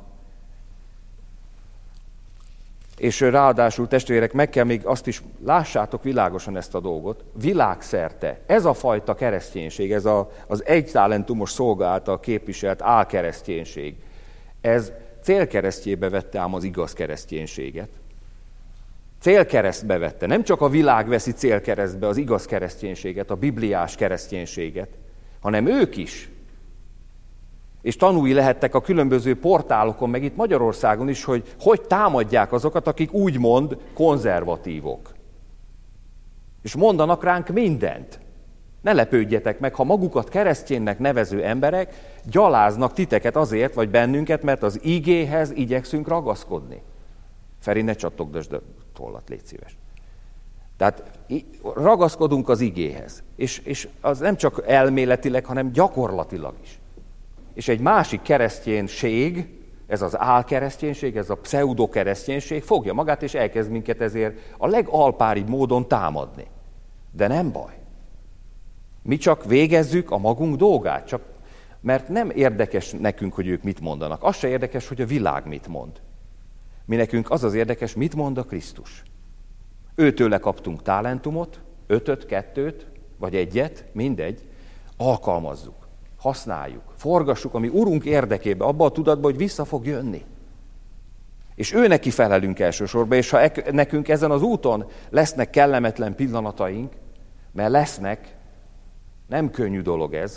És ráadásul, testvérek, meg kell még azt is, lássátok világosan ezt a dolgot, világszerte ez a fajta kereszténység, ez a, az egytalentumos szolga által képviselt álkereszténység, ez célkeresztjébe vette ám az igaz kereszténységet. Célkeresztbe vette. Nem csak a világ veszi célkeresztbe az igaz kereszténységet, a bibliás kereszténységet, hanem ők is. És tanúi lehettek a különböző portálokon, meg itt Magyarországon is, hogy hogy támadják azokat, akik úgymond konzervatívok. És mondanak ránk mindent. Ne lepődjetek meg, ha magukat kereszténynek nevező emberek gyaláznak titeket azért, vagy bennünket, mert az igéhez igyekszünk ragaszkodni. Feri, ne csattogdasd a tollat, légy szíves. Tehát ragaszkodunk az igéhez. És, és az nem csak elméletileg, hanem gyakorlatilag is. És egy másik kereszténység, ez az álkereszténység, ez a pseudokereszténység fogja magát, és elkezd minket ezért a legalpáribb módon támadni. De nem baj. Mi csak végezzük a magunk dolgát, csak mert nem érdekes nekünk, hogy ők mit mondanak. Az se érdekes, hogy a világ mit mond. Mi nekünk az az érdekes, mit mond a Krisztus. Őtőle kaptunk talentumot, ötöt, kettőt, vagy egyet, mindegy, alkalmazzuk, használjuk, forgassuk a mi Urunk érdekébe, abba a tudatba, hogy vissza fog jönni. És ő neki felelünk elsősorban, és ha e- nekünk ezen az úton lesznek kellemetlen pillanataink, mert lesznek, nem könnyű dolog ez,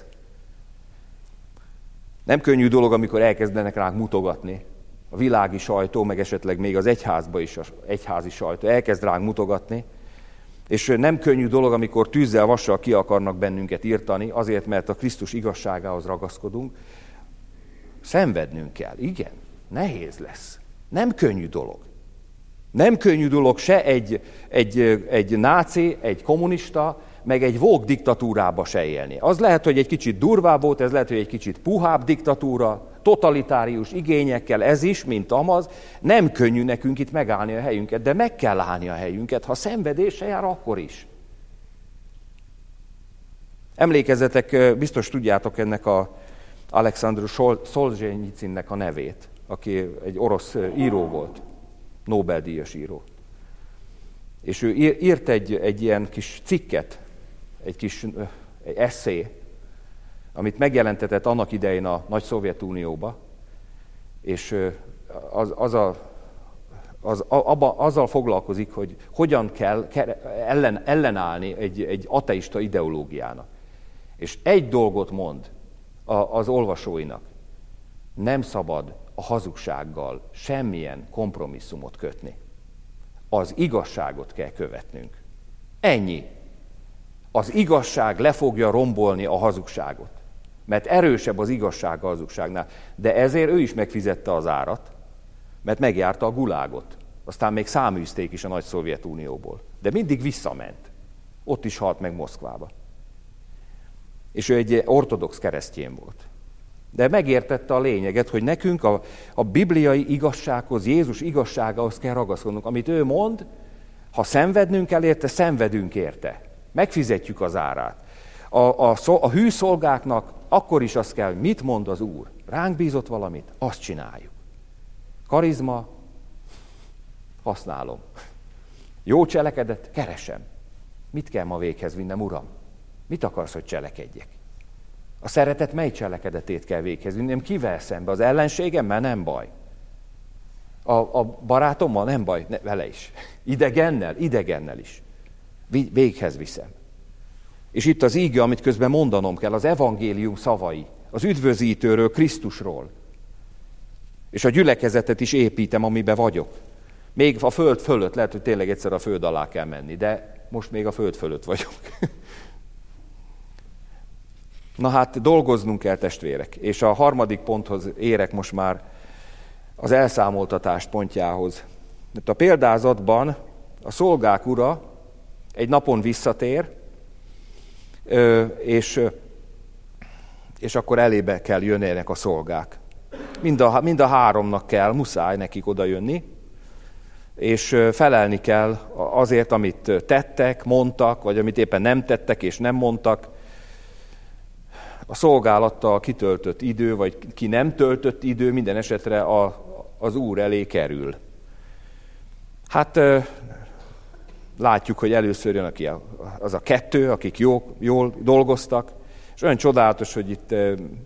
nem könnyű dolog, amikor elkezdenek ránk mutogatni, a világi sajtó, meg esetleg még az egyházba is, az egyházi sajtó elkezd ránk mutogatni, és nem könnyű dolog, amikor tűzzel, vassal ki akarnak bennünket írtani, azért, mert a Krisztus igazságához ragaszkodunk. Szenvednünk kell, igen, nehéz lesz. Nem könnyű dolog. Nem könnyű dolog se egy, egy, egy náci, egy kommunista, meg egy vók diktatúrába se élni. Az lehet, hogy egy kicsit durvább volt, ez lehet, hogy egy kicsit puhább diktatúra, totalitárius igényekkel ez is, mint amaz. Nem könnyű nekünk itt megállni a helyünket, de meg kell állni a helyünket, ha szenvedése jár, akkor is. Emlékezzetek, biztos tudjátok ennek a Alexandru Szolzsenyicinnek a nevét, aki egy orosz író volt, Nobel-díjas író. És ő írt egy, egy ilyen kis cikket, egy kis egy esszé, amit megjelentetett annak idején a nagy Szovjetunióba, és az, az a, az, abba, azzal foglalkozik, hogy hogyan kell ellen, ellenállni egy, egy ateista ideológiának. És egy dolgot mond az olvasóinak, nem szabad a hazugsággal semmilyen kompromisszumot kötni. Az igazságot kell követnünk. Ennyi. Az igazság le fogja rombolni a hazugságot. Mert erősebb az igazság a hazugságnál. De ezért ő is megfizette az árat, mert megjárta a gulágot. Aztán még száműzték is a nagy Szovjetunióból. De mindig visszament. Ott is halt meg Moszkvába. És ő egy ortodox keresztény volt. De megértette a lényeget, hogy nekünk a, a bibliai igazsághoz, Jézus igazságához kell ragaszkodnunk. Amit ő mond, ha szenvednünk kell érte, szenvedünk érte. Megfizetjük az árát. A, a, a hű szolgáknak akkor is azt kell, mit mond az Úr. Ránk bízott valamit, azt csináljuk. Karizma, használom. Jó cselekedet, keresem. Mit kell ma véghez vinnem, Uram? Mit akarsz, hogy cselekedjek? A szeretet mely cselekedetét kell véghez vinnem? Kivel szembe? Az ellenségemmel? Nem baj. A, a barátommal? Nem baj, ne, vele is. Idegennel? Idegennel is. Véghez viszem. És itt az íge, amit közben mondanom kell, az evangélium szavai, az üdvözítőről, Krisztusról. És a gyülekezetet is építem, amiben vagyok. Még a föld fölött, lehet, hogy tényleg egyszer a föld alá kell menni, de most még a föld fölött vagyok. Na hát dolgoznunk kell, testvérek. És a harmadik ponthoz érek most már. az elszámoltatás pontjához. Mert a példázatban a szolgák ura egy napon visszatér, és, és akkor elébe kell jönnének a szolgák. Mind a, mind a háromnak kell, muszáj nekik oda jönni, és felelni kell azért, amit tettek, mondtak, vagy amit éppen nem tettek és nem mondtak. A szolgálattal kitöltött idő, vagy ki nem töltött idő, minden esetre a, az Úr elé kerül. Hát látjuk, hogy először jön aki az a kettő, akik jól, jól dolgoztak, és olyan csodálatos, hogy itt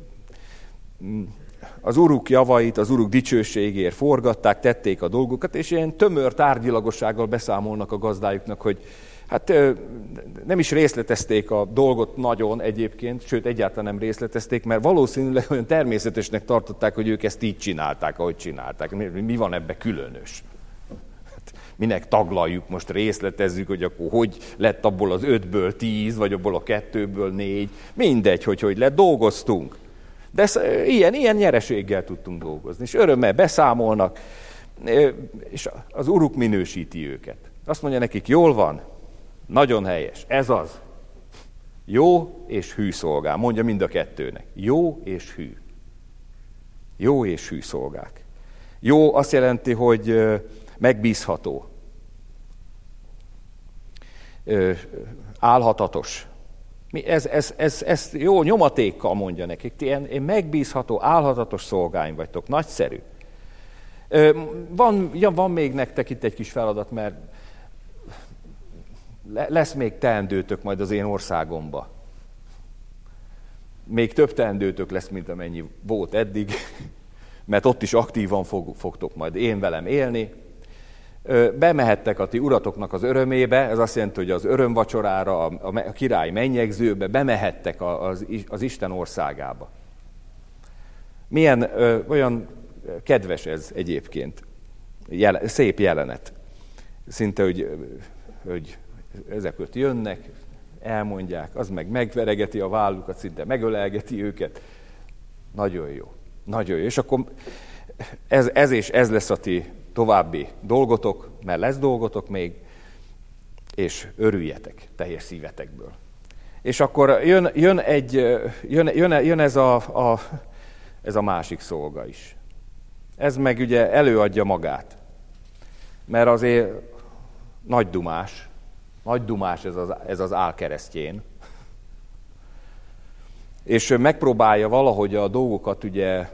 az uruk javait, az uruk dicsőségért forgatták, tették a dolgukat, és ilyen tömör tárgyilagossággal beszámolnak a gazdájuknak, hogy hát nem is részletezték a dolgot nagyon egyébként, sőt egyáltalán nem részletezték, mert valószínűleg olyan természetesnek tartották, hogy ők ezt így csinálták, ahogy csinálták. Mi van ebbe különös? Minek taglaljuk, most részletezzük, hogy akkor hogy lett abból az ötből tíz, vagy abból a kettőből négy. Mindegy, hogy hogy lett, dolgoztunk. De ez, ilyen, ilyen nyereséggel tudtunk dolgozni, és örömmel beszámolnak, és az uruk minősíti őket. Azt mondja nekik, jól van, nagyon helyes, ez az. Jó és hű szolgál, mondja mind a kettőnek. Jó és hű. Jó és hű szolgák. Jó azt jelenti, hogy megbízható. Álhatatos. Ez, ez, ez, ez jó nyomatékkal mondja nekik. Ti én megbízható, álhatatos szolgáim vagytok. Nagyszerű. Van, ja, van még nektek itt egy kis feladat, mert lesz még teendőtök majd az én országomba. Még több teendőtök lesz, mint amennyi volt eddig, mert ott is aktívan fog, fogtok majd én velem élni. Bemehettek a ti uratoknak az örömébe, ez azt jelenti, hogy az örömvacsorára, a király mennyegzőbe, bemehettek az, az Isten országába. Milyen ö, olyan kedves ez egyébként, jel, szép jelenet. Szinte, hogy, hogy ezek ott jönnek, elmondják, az meg megveregeti a vállukat, szinte megölelgeti őket. Nagyon jó, nagyon jó. És akkor ez, ez és ez lesz a ti további dolgotok, mert lesz dolgotok még, és örüljetek teljes szívetekből. És akkor jön, jön, egy, jön, jön, jön ez, a, a, ez a másik szolga is. Ez meg ugye előadja magát. Mert azért nagy dumás, nagy dumás ez az, ez az álkeresztjén. És megpróbálja valahogy a dolgokat ugye,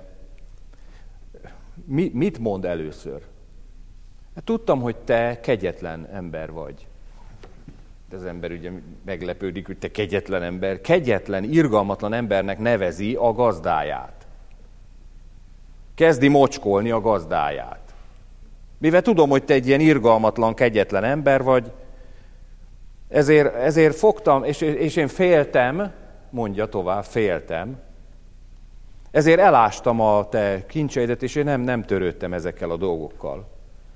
mi, mit mond először? Tudtam, hogy te kegyetlen ember vagy. De az ember ugye meglepődik, hogy te kegyetlen ember. Kegyetlen, irgalmatlan embernek nevezi a gazdáját. Kezdi mocskolni a gazdáját. Mivel tudom, hogy te egy ilyen irgalmatlan, kegyetlen ember vagy, ezért, ezért fogtam, és, és én féltem, mondja tovább, féltem, ezért elástam a te kincseidet, és én nem, nem törődtem ezekkel a dolgokkal.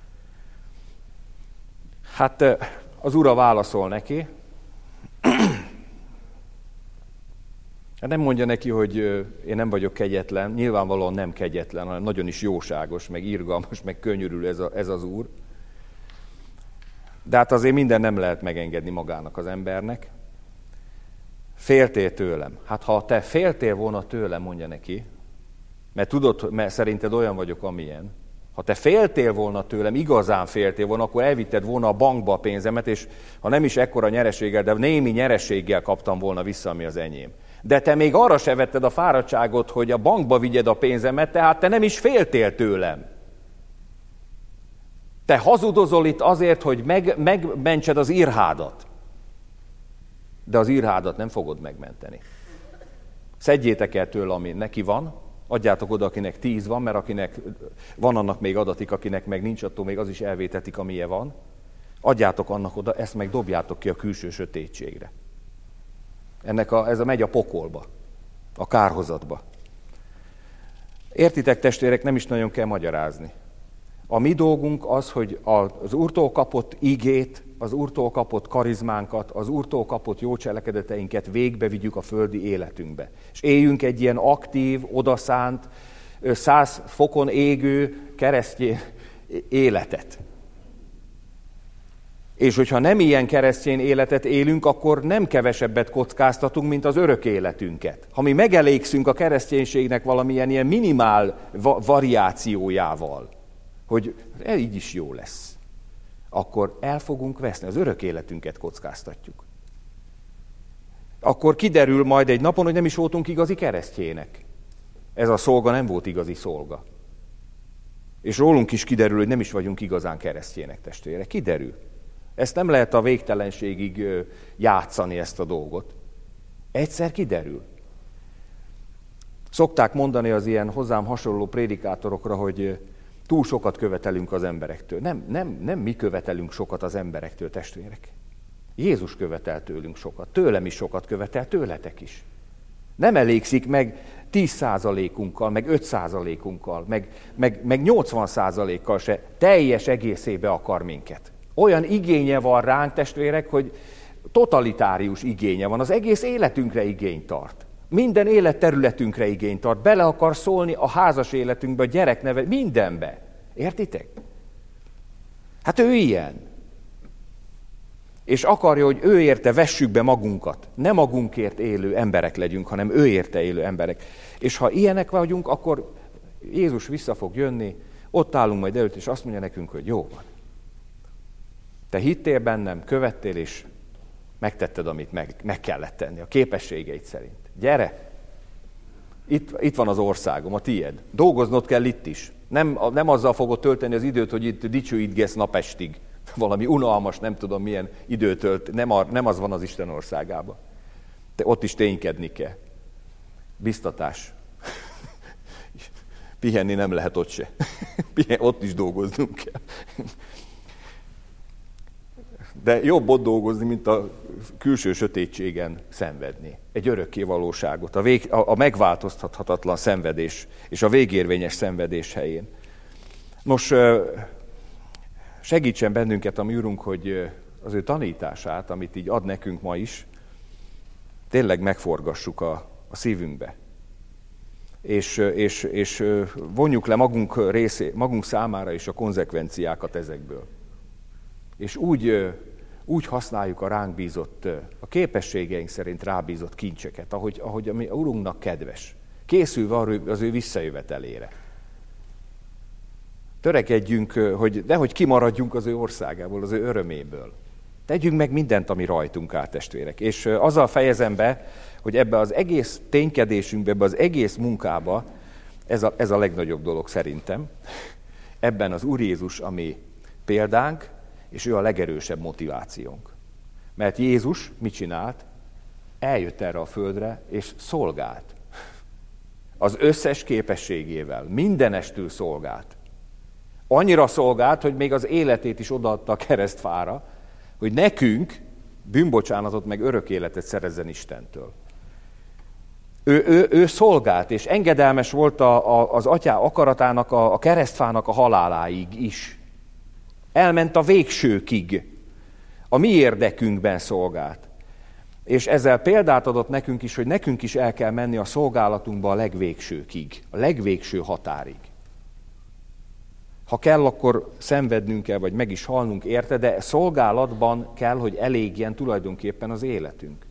Hát az ura válaszol neki. Nem mondja neki, hogy én nem vagyok kegyetlen, nyilvánvalóan nem kegyetlen, hanem nagyon is jóságos, meg irgalmas, meg könyörülő ez, a, ez az úr. De hát azért minden nem lehet megengedni magának az embernek. Féltél tőlem. Hát ha te féltél volna tőlem, mondja neki, mert tudod, mert szerinted olyan vagyok, amilyen. Ha te féltél volna tőlem, igazán féltél volna, akkor elvitted volna a bankba a pénzemet, és ha nem is ekkora nyereséggel, de némi nyereséggel kaptam volna vissza, ami az enyém. De te még arra se vetted a fáradtságot, hogy a bankba vigyed a pénzemet, tehát te nem is féltél tőlem. Te hazudozol itt azért, hogy meg, megmentsed az írhádat. De az írhádat nem fogod megmenteni. Szedjétek el tőle, ami neki van, adjátok oda, akinek tíz van, mert akinek van, annak még adatik, akinek meg nincs, attól még az is elvétetik, amilyen van. Adjátok annak oda, ezt meg dobjátok ki a külső sötétségre. Ennek a, ez a megy a pokolba, a kárhozatba. Értitek, testvérek, nem is nagyon kell magyarázni. A mi dolgunk az, hogy az Úrtól kapott igét, az Úrtól kapott karizmánkat, az Úrtól kapott jó cselekedeteinket végbe vigyük a földi életünkbe. És éljünk egy ilyen aktív, odaszánt, száz fokon égő keresztény életet. És hogyha nem ilyen keresztény életet élünk, akkor nem kevesebbet kockáztatunk, mint az örök életünket. Ha mi megelégszünk a kereszténységnek valamilyen ilyen minimál va- variációjával, hogy így is jó lesz, akkor el fogunk veszni, az örök életünket kockáztatjuk. Akkor kiderül majd egy napon, hogy nem is voltunk igazi keresztjének. Ez a szolga nem volt igazi szolga. És rólunk is kiderül, hogy nem is vagyunk igazán keresztjének, testvérek. Kiderül. Ezt nem lehet a végtelenségig játszani, ezt a dolgot. Egyszer kiderül. Szokták mondani az ilyen hozzám hasonló prédikátorokra, hogy túl sokat követelünk az emberektől. Nem, nem, nem mi követelünk sokat az emberektől, testvérek. Jézus követel tőlünk sokat. Tőlem is sokat követel, tőletek is. Nem elégszik meg tíz százalékunkkal, meg öt százalékunkkal, meg, meg, meg nyolcvan százalékkal se. Teljes egészébe akar minket. Olyan igénye van ránk, testvérek, hogy totalitárius igénye van. Az egész életünkre igényt tart. Minden életterületünkre igényt tart. Bele akar szólni a házas életünkbe, a gyerekneve, mindenbe. Értitek? Hát ő ilyen. És akarja, hogy ő érte vessük be magunkat. Nem magunkért élő emberek legyünk, hanem ő érte élő emberek. És ha ilyenek vagyunk, akkor Jézus vissza fog jönni, ott állunk majd előtt, és azt mondja nekünk, hogy jó van. Te hittél bennem, követtél, és megtetted, amit meg, meg kellett tenni, a képességeid szerint. Gyere! Itt, itt van az országom, a tied. Dolgoznod kell itt is. Nem, nem azzal fogod tölteni az időt, hogy itt dicsőítgesz napestig. Valami unalmas, nem tudom milyen időt tölt. Nem, a, nem az van az Isten országában. Te ott is ténykedni kell. Biztatás. Pihenni nem lehet ott se. Ott is dolgoznunk kell. De jobb ott dolgozni, mint a külső sötétségen szenvedni. Egy örökké valóságot, a, vég, a, a megváltoztathatatlan szenvedés és a végérvényes szenvedés helyén. Nos, segítsen bennünket a mi Urunk, hogy az ő tanítását, amit így ad nekünk ma is, tényleg megforgassuk a, a szívünkbe. És, és, és vonjuk le magunk, részé, magunk számára is a konzekvenciákat ezekből. És úgy, úgy használjuk a ránk bízott, a képességeink szerint rábízott kincseket, ahogy, ahogy a mi Urunknak kedves. Készülve az ő visszajövetelére. Törekedjünk, hogy nehogy kimaradjunk az ő országából, az ő öröméből. Tegyünk meg mindent, ami rajtunk áll, testvérek. És azzal fejezem be, hogy ebbe az egész ténykedésünkbe, ebbe az egész munkába, ez a, ez a legnagyobb dolog szerintem. Ebben az Úr Jézus, ami példánk, és ő a legerősebb motivációnk. Mert Jézus mit csinált? Eljött erre a földre, és szolgált. Az összes képességével, mindenestül szolgált. Annyira szolgált, hogy még az életét is odaadta a keresztfára, hogy nekünk bűnbocsánatot meg örök életet szerezzen Istentől. Ő, ő, ő szolgált, és engedelmes volt a, a, az atyá akaratának, a, a keresztfának a haláláig is. Elment a végsőkig. A mi érdekünkben szolgált. És ezzel példát adott nekünk is, hogy nekünk is el kell menni a szolgálatunkba a legvégsőkig, a legvégső határig. Ha kell, akkor szenvednünk kell, vagy meg is halnunk érte, de szolgálatban kell, hogy elégjen tulajdonképpen az életünk.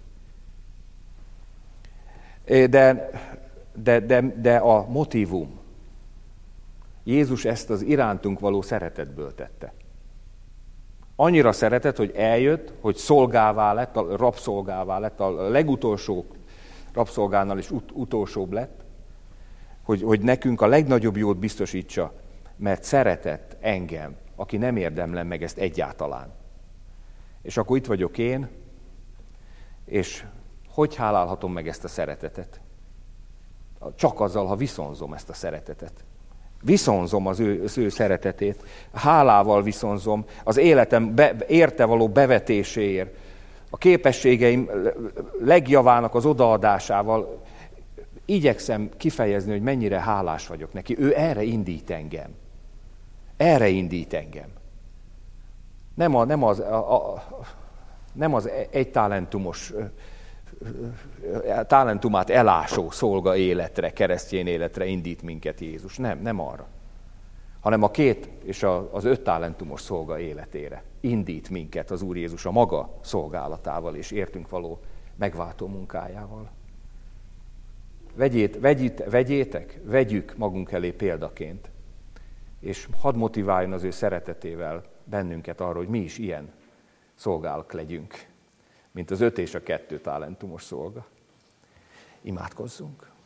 De, de, de, de a motívum. Jézus ezt az irántunk való szeretetből tette. Annyira szeretett, hogy eljött, hogy szolgává lett, a rabszolgává lett, a legutolsó rabszolgánál is ut- utolsóbb lett, hogy, hogy nekünk a legnagyobb jót biztosítsa, mert szeretett engem, aki nem érdemlem meg ezt egyáltalán. És akkor itt vagyok én, és hogy hálálhatom meg ezt a szeretetet? Csak azzal, ha viszonzom ezt a szeretetet. Viszonzom az ő, az ő szeretetét, hálával viszonzom, az életem be, érte való bevetéséért, a képességeim legjavának az odaadásával igyekszem kifejezni, hogy mennyire hálás vagyok neki. Ő erre indít engem. Erre indít engem. Nem, a, nem, az, a, a, nem az egy talentumos talentumát elásó szolga életre, keresztény életre indít minket Jézus. Nem, nem arra. Hanem a két és a, az öt talentumos szolga életére indít minket az Úr Jézus a maga szolgálatával és értünk való megváltó munkájával. Vegyét, vegyít, vegyétek, vegyük magunk elé példaként, és hadd motiváljon az ő szeretetével bennünket arra, hogy mi is ilyen szolgálak legyünk, mint az öt és a kettő talentumos szolga. Imádkozzunk!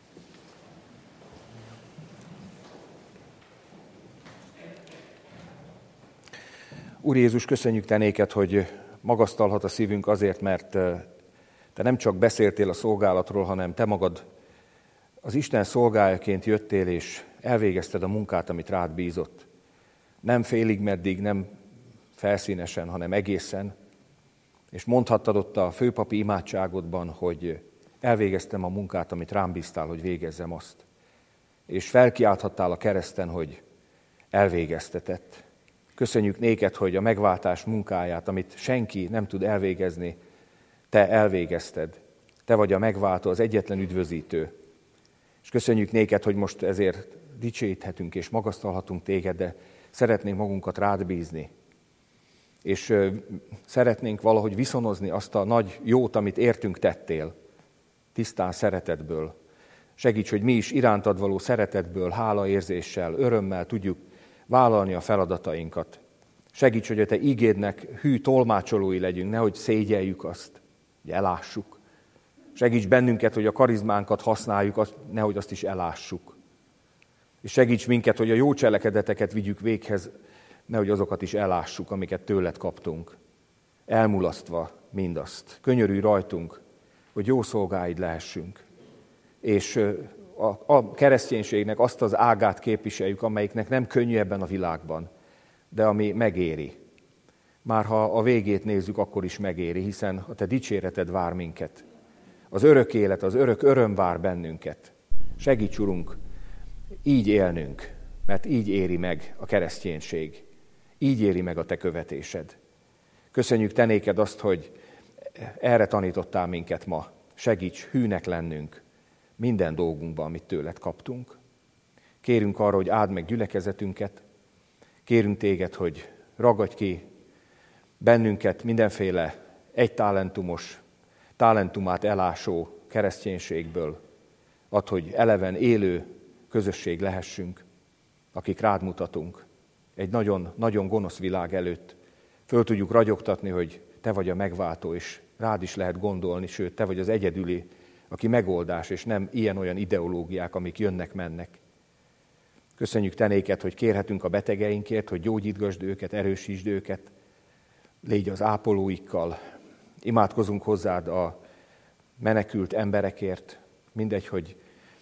Úr Jézus, köszönjük te néked, hogy magasztalhat a szívünk azért, mert te nem csak beszéltél a szolgálatról, hanem te magad az Isten szolgájaként jöttél, és elvégezted a munkát, amit rád bízott. Nem félig meddig, nem felszínesen, hanem egészen. És mondhattad ott a főpapi imádságodban, hogy elvégeztem a munkát, amit rám bíztál, hogy végezzem azt. És felkiálthattál a kereszten, hogy elvégeztetett. Köszönjük néked, hogy a megváltás munkáját, amit senki nem tud elvégezni, te elvégezted. Te vagy a megváltó, az egyetlen üdvözítő. És köszönjük néked, hogy most ezért dicsőíthetünk és magasztalhatunk téged, de szeretnénk magunkat rád bízni. És szeretnénk valahogy viszonozni azt a nagy jót, amit értünk tettél, tisztán szeretetből. Segíts, hogy mi is irántad való szeretetből, hálaérzéssel, örömmel tudjuk vállalni a feladatainkat. Segíts, hogy a te ígédnek hű tolmácsolói legyünk, nehogy szégyeljük azt, hogy elássuk. Segíts bennünket, hogy a karizmánkat használjuk, azt, nehogy azt is elássuk. És segíts minket, hogy a jó cselekedeteket vigyük véghez, nehogy azokat is elássuk, amiket tőled kaptunk. Elmulasztva mindazt. Könyörülj rajtunk, hogy jó szolgáid lehessünk. És a, a kereszténységnek azt az ágát képviseljük, amelyiknek nem könnyű ebben a világban, de ami megéri. Már ha a végét nézzük, akkor is megéri, hiszen a te dicséreted vár minket. Az örök élet, az örök öröm vár bennünket. Segíts, Urunk, így élnünk, mert így éri meg a kereszténység. Így éri meg a te követésed. Köszönjük te néked azt, hogy erre tanítottál minket ma. Segíts hűnek lennünk minden dolgunkban, amit tőled kaptunk. Kérünk arra, hogy áld meg gyülekezetünket. Kérünk téged, hogy ragadj ki bennünket mindenféle egy talentumos, talentumát elásó kereszténységből. Add, hogy eleven élő közösség lehessünk, akik rád mutatunk. Egy nagyon, nagyon gonosz világ előtt föl tudjuk ragyogtatni, hogy te vagy a megváltó, és rád is lehet gondolni, sőt, te vagy az egyedüli, aki megoldás, és nem ilyen-olyan ideológiák, amik jönnek-mennek. Köszönjük te néked, hogy kérhetünk a betegeinkért, hogy gyógyítgasd őket, erősítsd őket, légy az ápolóikkal. Imádkozunk hozzád a menekült emberekért, mindegy, hogy,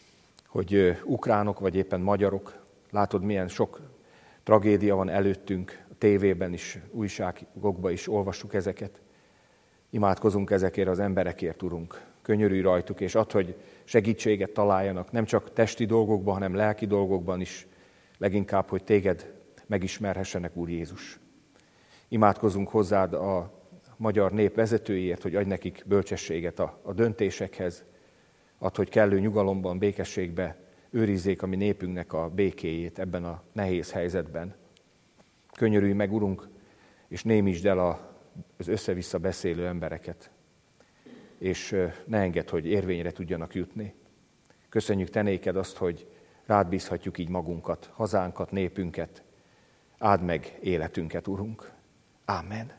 hogy ukránok, vagy éppen magyarok. Látod, milyen sok tragédia van előttünk, a tévében is, újságokban is olvassuk ezeket. Imádkozunk ezekért az emberekért, Urunk. Könyörülj rajtuk, és add, hogy segítséget találjanak, nem csak testi dolgokban, hanem lelki dolgokban is, leginkább, hogy téged megismerhessenek, Úr Jézus. Imádkozunk hozzád a magyar nép vezetőiért, hogy adj nekik bölcsességet a, a döntésekhez, add, hogy kellő nyugalomban, békességbe őrizzék a mi népünknek a békéjét ebben a nehéz helyzetben. Könyörülj meg, Urunk, és némítsd el a, az össze-vissza beszélő embereket, és ne engedd, hogy érvényre tudjanak jutni. Köszönjük te néked azt, hogy rád bízhatjuk így magunkat, hazánkat, népünket. Áld meg életünket, Urunk. Ámen.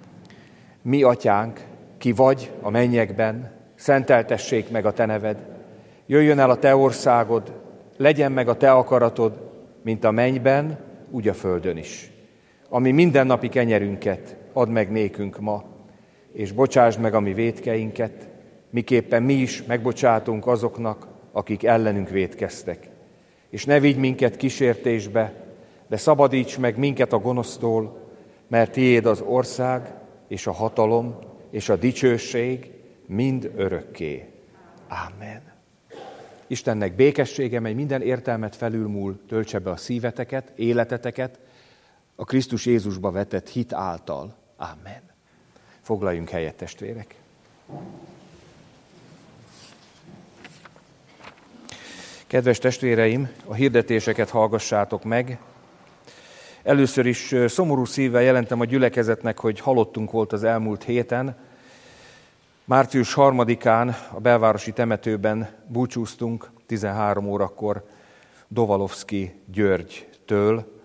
Mi, Atyánk, ki vagy a mennyekben, szenteltessék meg a te neved. Jöjjön el a te országod, legyen meg a te akaratod, mint a mennyben, úgy a földön is. Ami mindennapi kenyerünket add meg nékünk ma, és bocsásd meg a mi vétkeinket, miképpen mi is megbocsátunk azoknak, akik ellenünk vétkeztek. És ne vigy minket kísértésbe, de szabadíts meg minket a gonosztól, mert tiéd az ország, és a hatalom, és a dicsőség mind örökké. Ámen. Istennek békessége, mely minden értelmet felülmúl, töltse be a szíveteket, életeteket, a Krisztus Jézusba vetett hit által. Ámen. Foglaljunk helyet, testvérek! Kedves testvéreim, a hirdetéseket hallgassátok meg. Először is szomorú szívvel jelentem a gyülekezetnek, hogy halottunk volt az elmúlt héten. Március harmadikán a belvárosi temetőben búcsúztunk tizenhárom órakor Dovalovszki Györgytől,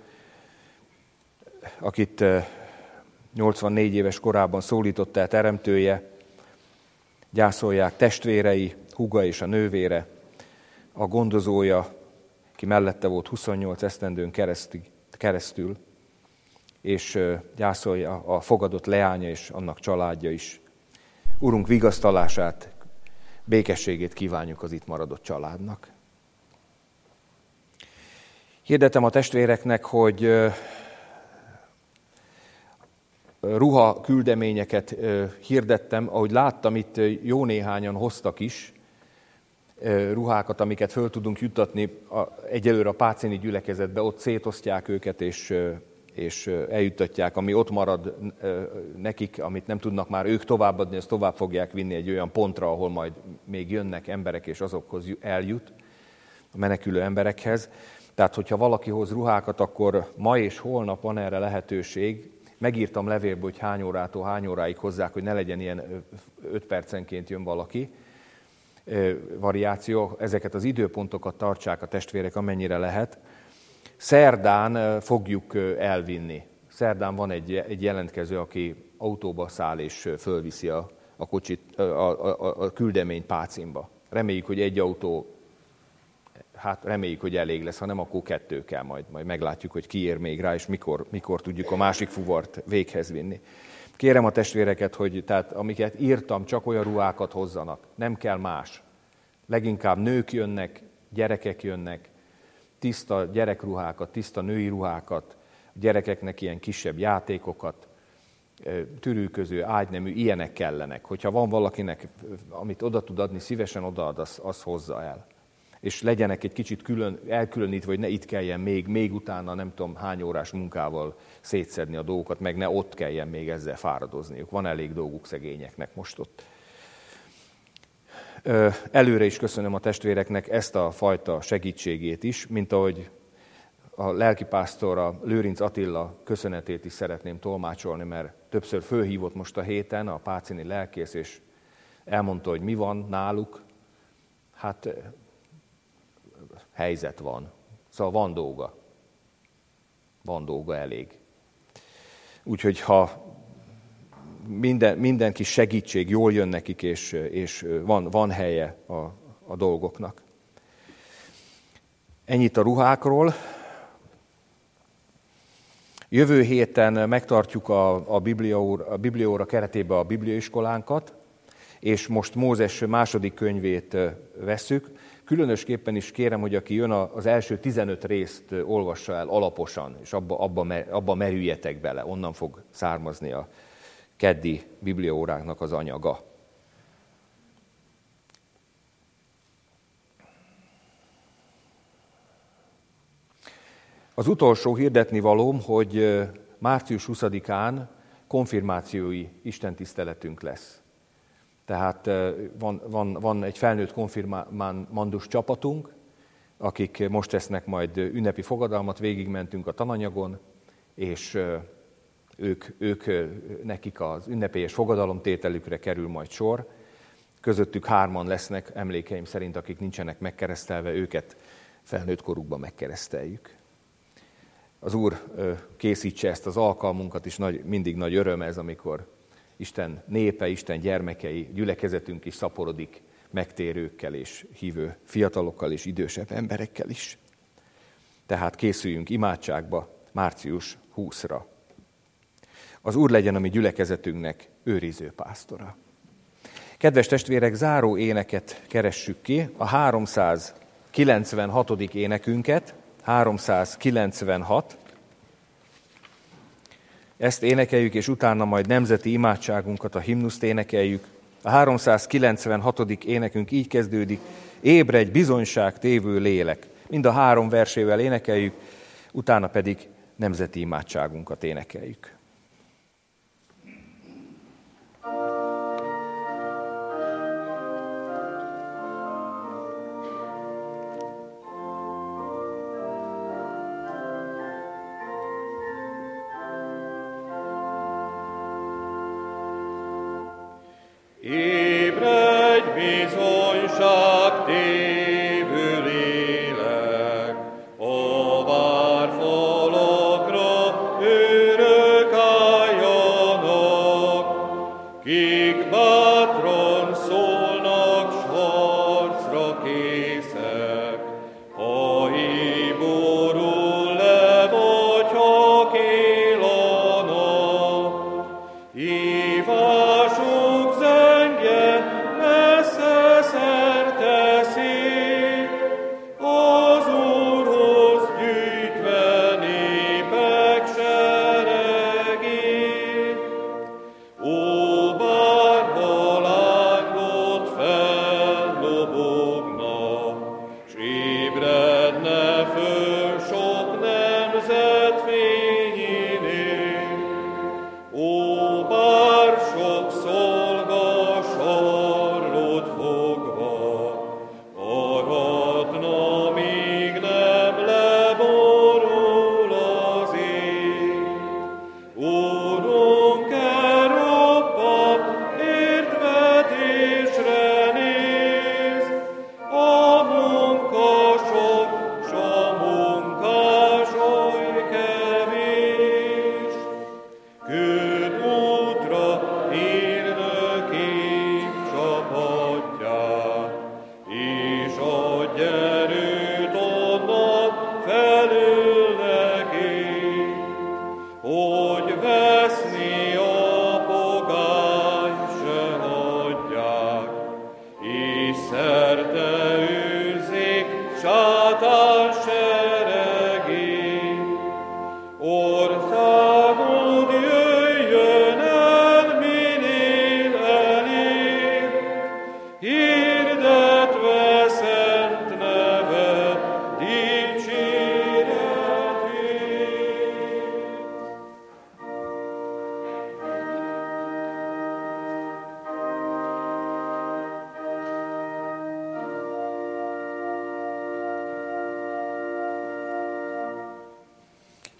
akit nyolcvannégy éves korában szólított el teremtője. Gyászolják testvérei, húga és a nővére, a gondozója, aki mellette volt huszonnyolc esztendőn keresztül, és gyászolja a fogadott leánya és annak családja is. Urunk vigasztalását, békességét kívánjuk az itt maradott családnak. Hirdetem a testvéreknek, hogy ruha küldeményeket hirdettem, ahogy láttam, itt jó néhányan hoztak is ruhákat, amiket föl tudunk juttatni egyelőre a pácéni gyülekezetbe, ott szétosztják őket, és, és eljuttatják, ami ott marad nekik, amit nem tudnak már ők továbbadni, azt tovább fogják vinni egy olyan pontra, ahol majd még jönnek emberek, és azokhoz eljut, a menekülő emberekhez. Tehát, hogyha valaki hoz ruhákat, akkor ma és holnap van erre lehetőség. Megírtam levélből, hogy hány órától hány óráig hozzák, hogy ne legyen ilyen öt percenként jön valaki. Variáció, ezeket az időpontokat tartsák a testvérek, amennyire lehet. Szerdán fogjuk elvinni. Szerdán van egy, egy jelentkező, aki autóba száll és fölviszi a, a, kocsit, a, a, a küldeményt Pácinba. Reméljük, hogy egy autó, hát reméljük, hogy elég lesz, ha nem, akkor kettő kell, majd, majd meglátjuk, hogy ki ér még rá, és mikor, mikor tudjuk a másik fuvart véghez vinni. Kérem a testvéreket, hogy tehát amiket írtam, csak olyan ruhákat hozzanak, nem kell más. Leginkább nők jönnek, gyerekek jönnek, tiszta gyerekruhákat, tiszta női ruhákat, gyerekeknek ilyen kisebb játékokat, tűrőköző, ágynemű, ilyenek kellenek. Hogyha van valakinek, amit oda tud adni, szívesen odaad, az, az hozza el. És legyenek egy kicsit külön, elkülönítve, hogy ne itt kelljen még, még utána nem tudom hány órás munkával szétszedni a dolgokat, meg ne ott kelljen még ezzel fáradozniuk. Van elég dolguk szegényeknek most ott. Előre is köszönöm a testvéreknek ezt a fajta segítségét is, mint ahogy a lelkipásztor, a Lőrinc Attila köszönetét is szeretném tolmácsolni, mert többször fölhívott most a héten a pácéni lelkész, és elmondta, hogy mi van náluk. Hát helyzet van. Szóval van dolga. Van dolga elég. Úgyhogy ha minden, minden kis segítség jól jön nekik, és, és van, van helye a, a dolgoknak. Ennyit a ruhákról. Jövő héten megtartjuk a, a, Bibliaóra, a Bibliaóra keretében a bibliaiskolánkat, és most Mózes második könyvét vesszük. Különösképpen is kérem, hogy aki jön, az első tizenöt részt olvassa el alaposan, és abba, abba, abba merüljetek bele, onnan fog származni a keddi bibliaóráknak az anyaga. Az utolsó hirdetnivalóm, hogy március huszadikán konfirmációi istentiszteletünk lesz. Tehát van, van, van egy felnőtt konfirmandus csapatunk, akik most tesznek majd ünnepi fogadalmat, végigmentünk a tananyagon, és ők, ők nekik az ünnepélyes fogadalomtételükre kerül majd sor. Közöttük hárman lesznek, emlékeim szerint, akik nincsenek megkeresztelve, őket felnőtt korukban megkereszteljük. Az Úr készítse ezt az alkalmunkat, és nagy, mindig nagy öröm ez, amikor Isten népe, Isten gyermekei, gyülekezetünk is szaporodik megtérőkkel és hívő fiatalokkal és idősebb emberekkel is. Tehát készüljünk imádságba március huszadikánra. Az Úr legyen a mi gyülekezetünknek őriző pásztora. Kedves testvérek, záró éneket keressük ki, a háromszázkilencvenhatodik énekünket, háromszázkilencvenhat. Ezt énekeljük, és utána majd nemzeti imádságunkat, a himnuszt énekeljük. A háromszázkilencvenhatodik énekünk így kezdődik: ébredj, bizonyságtévő lélek. Mind a három versével énekeljük, utána pedig nemzeti imádságunkat énekeljük.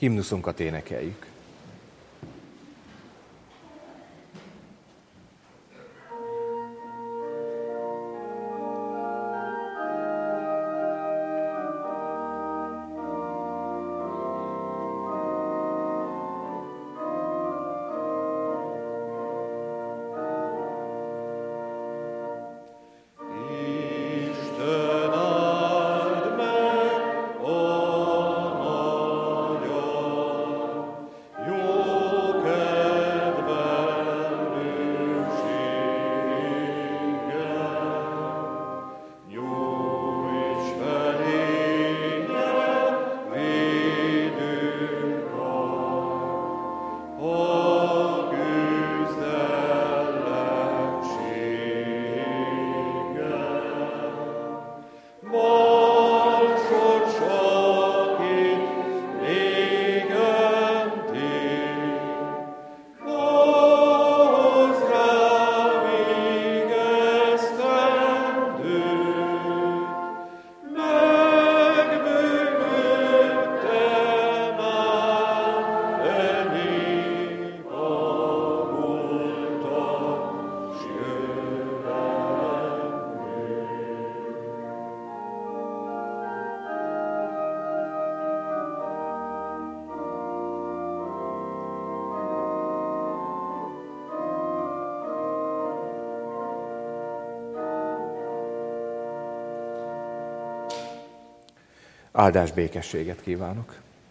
Himnuszunkat énekeljük. Áldás békességet kívánok!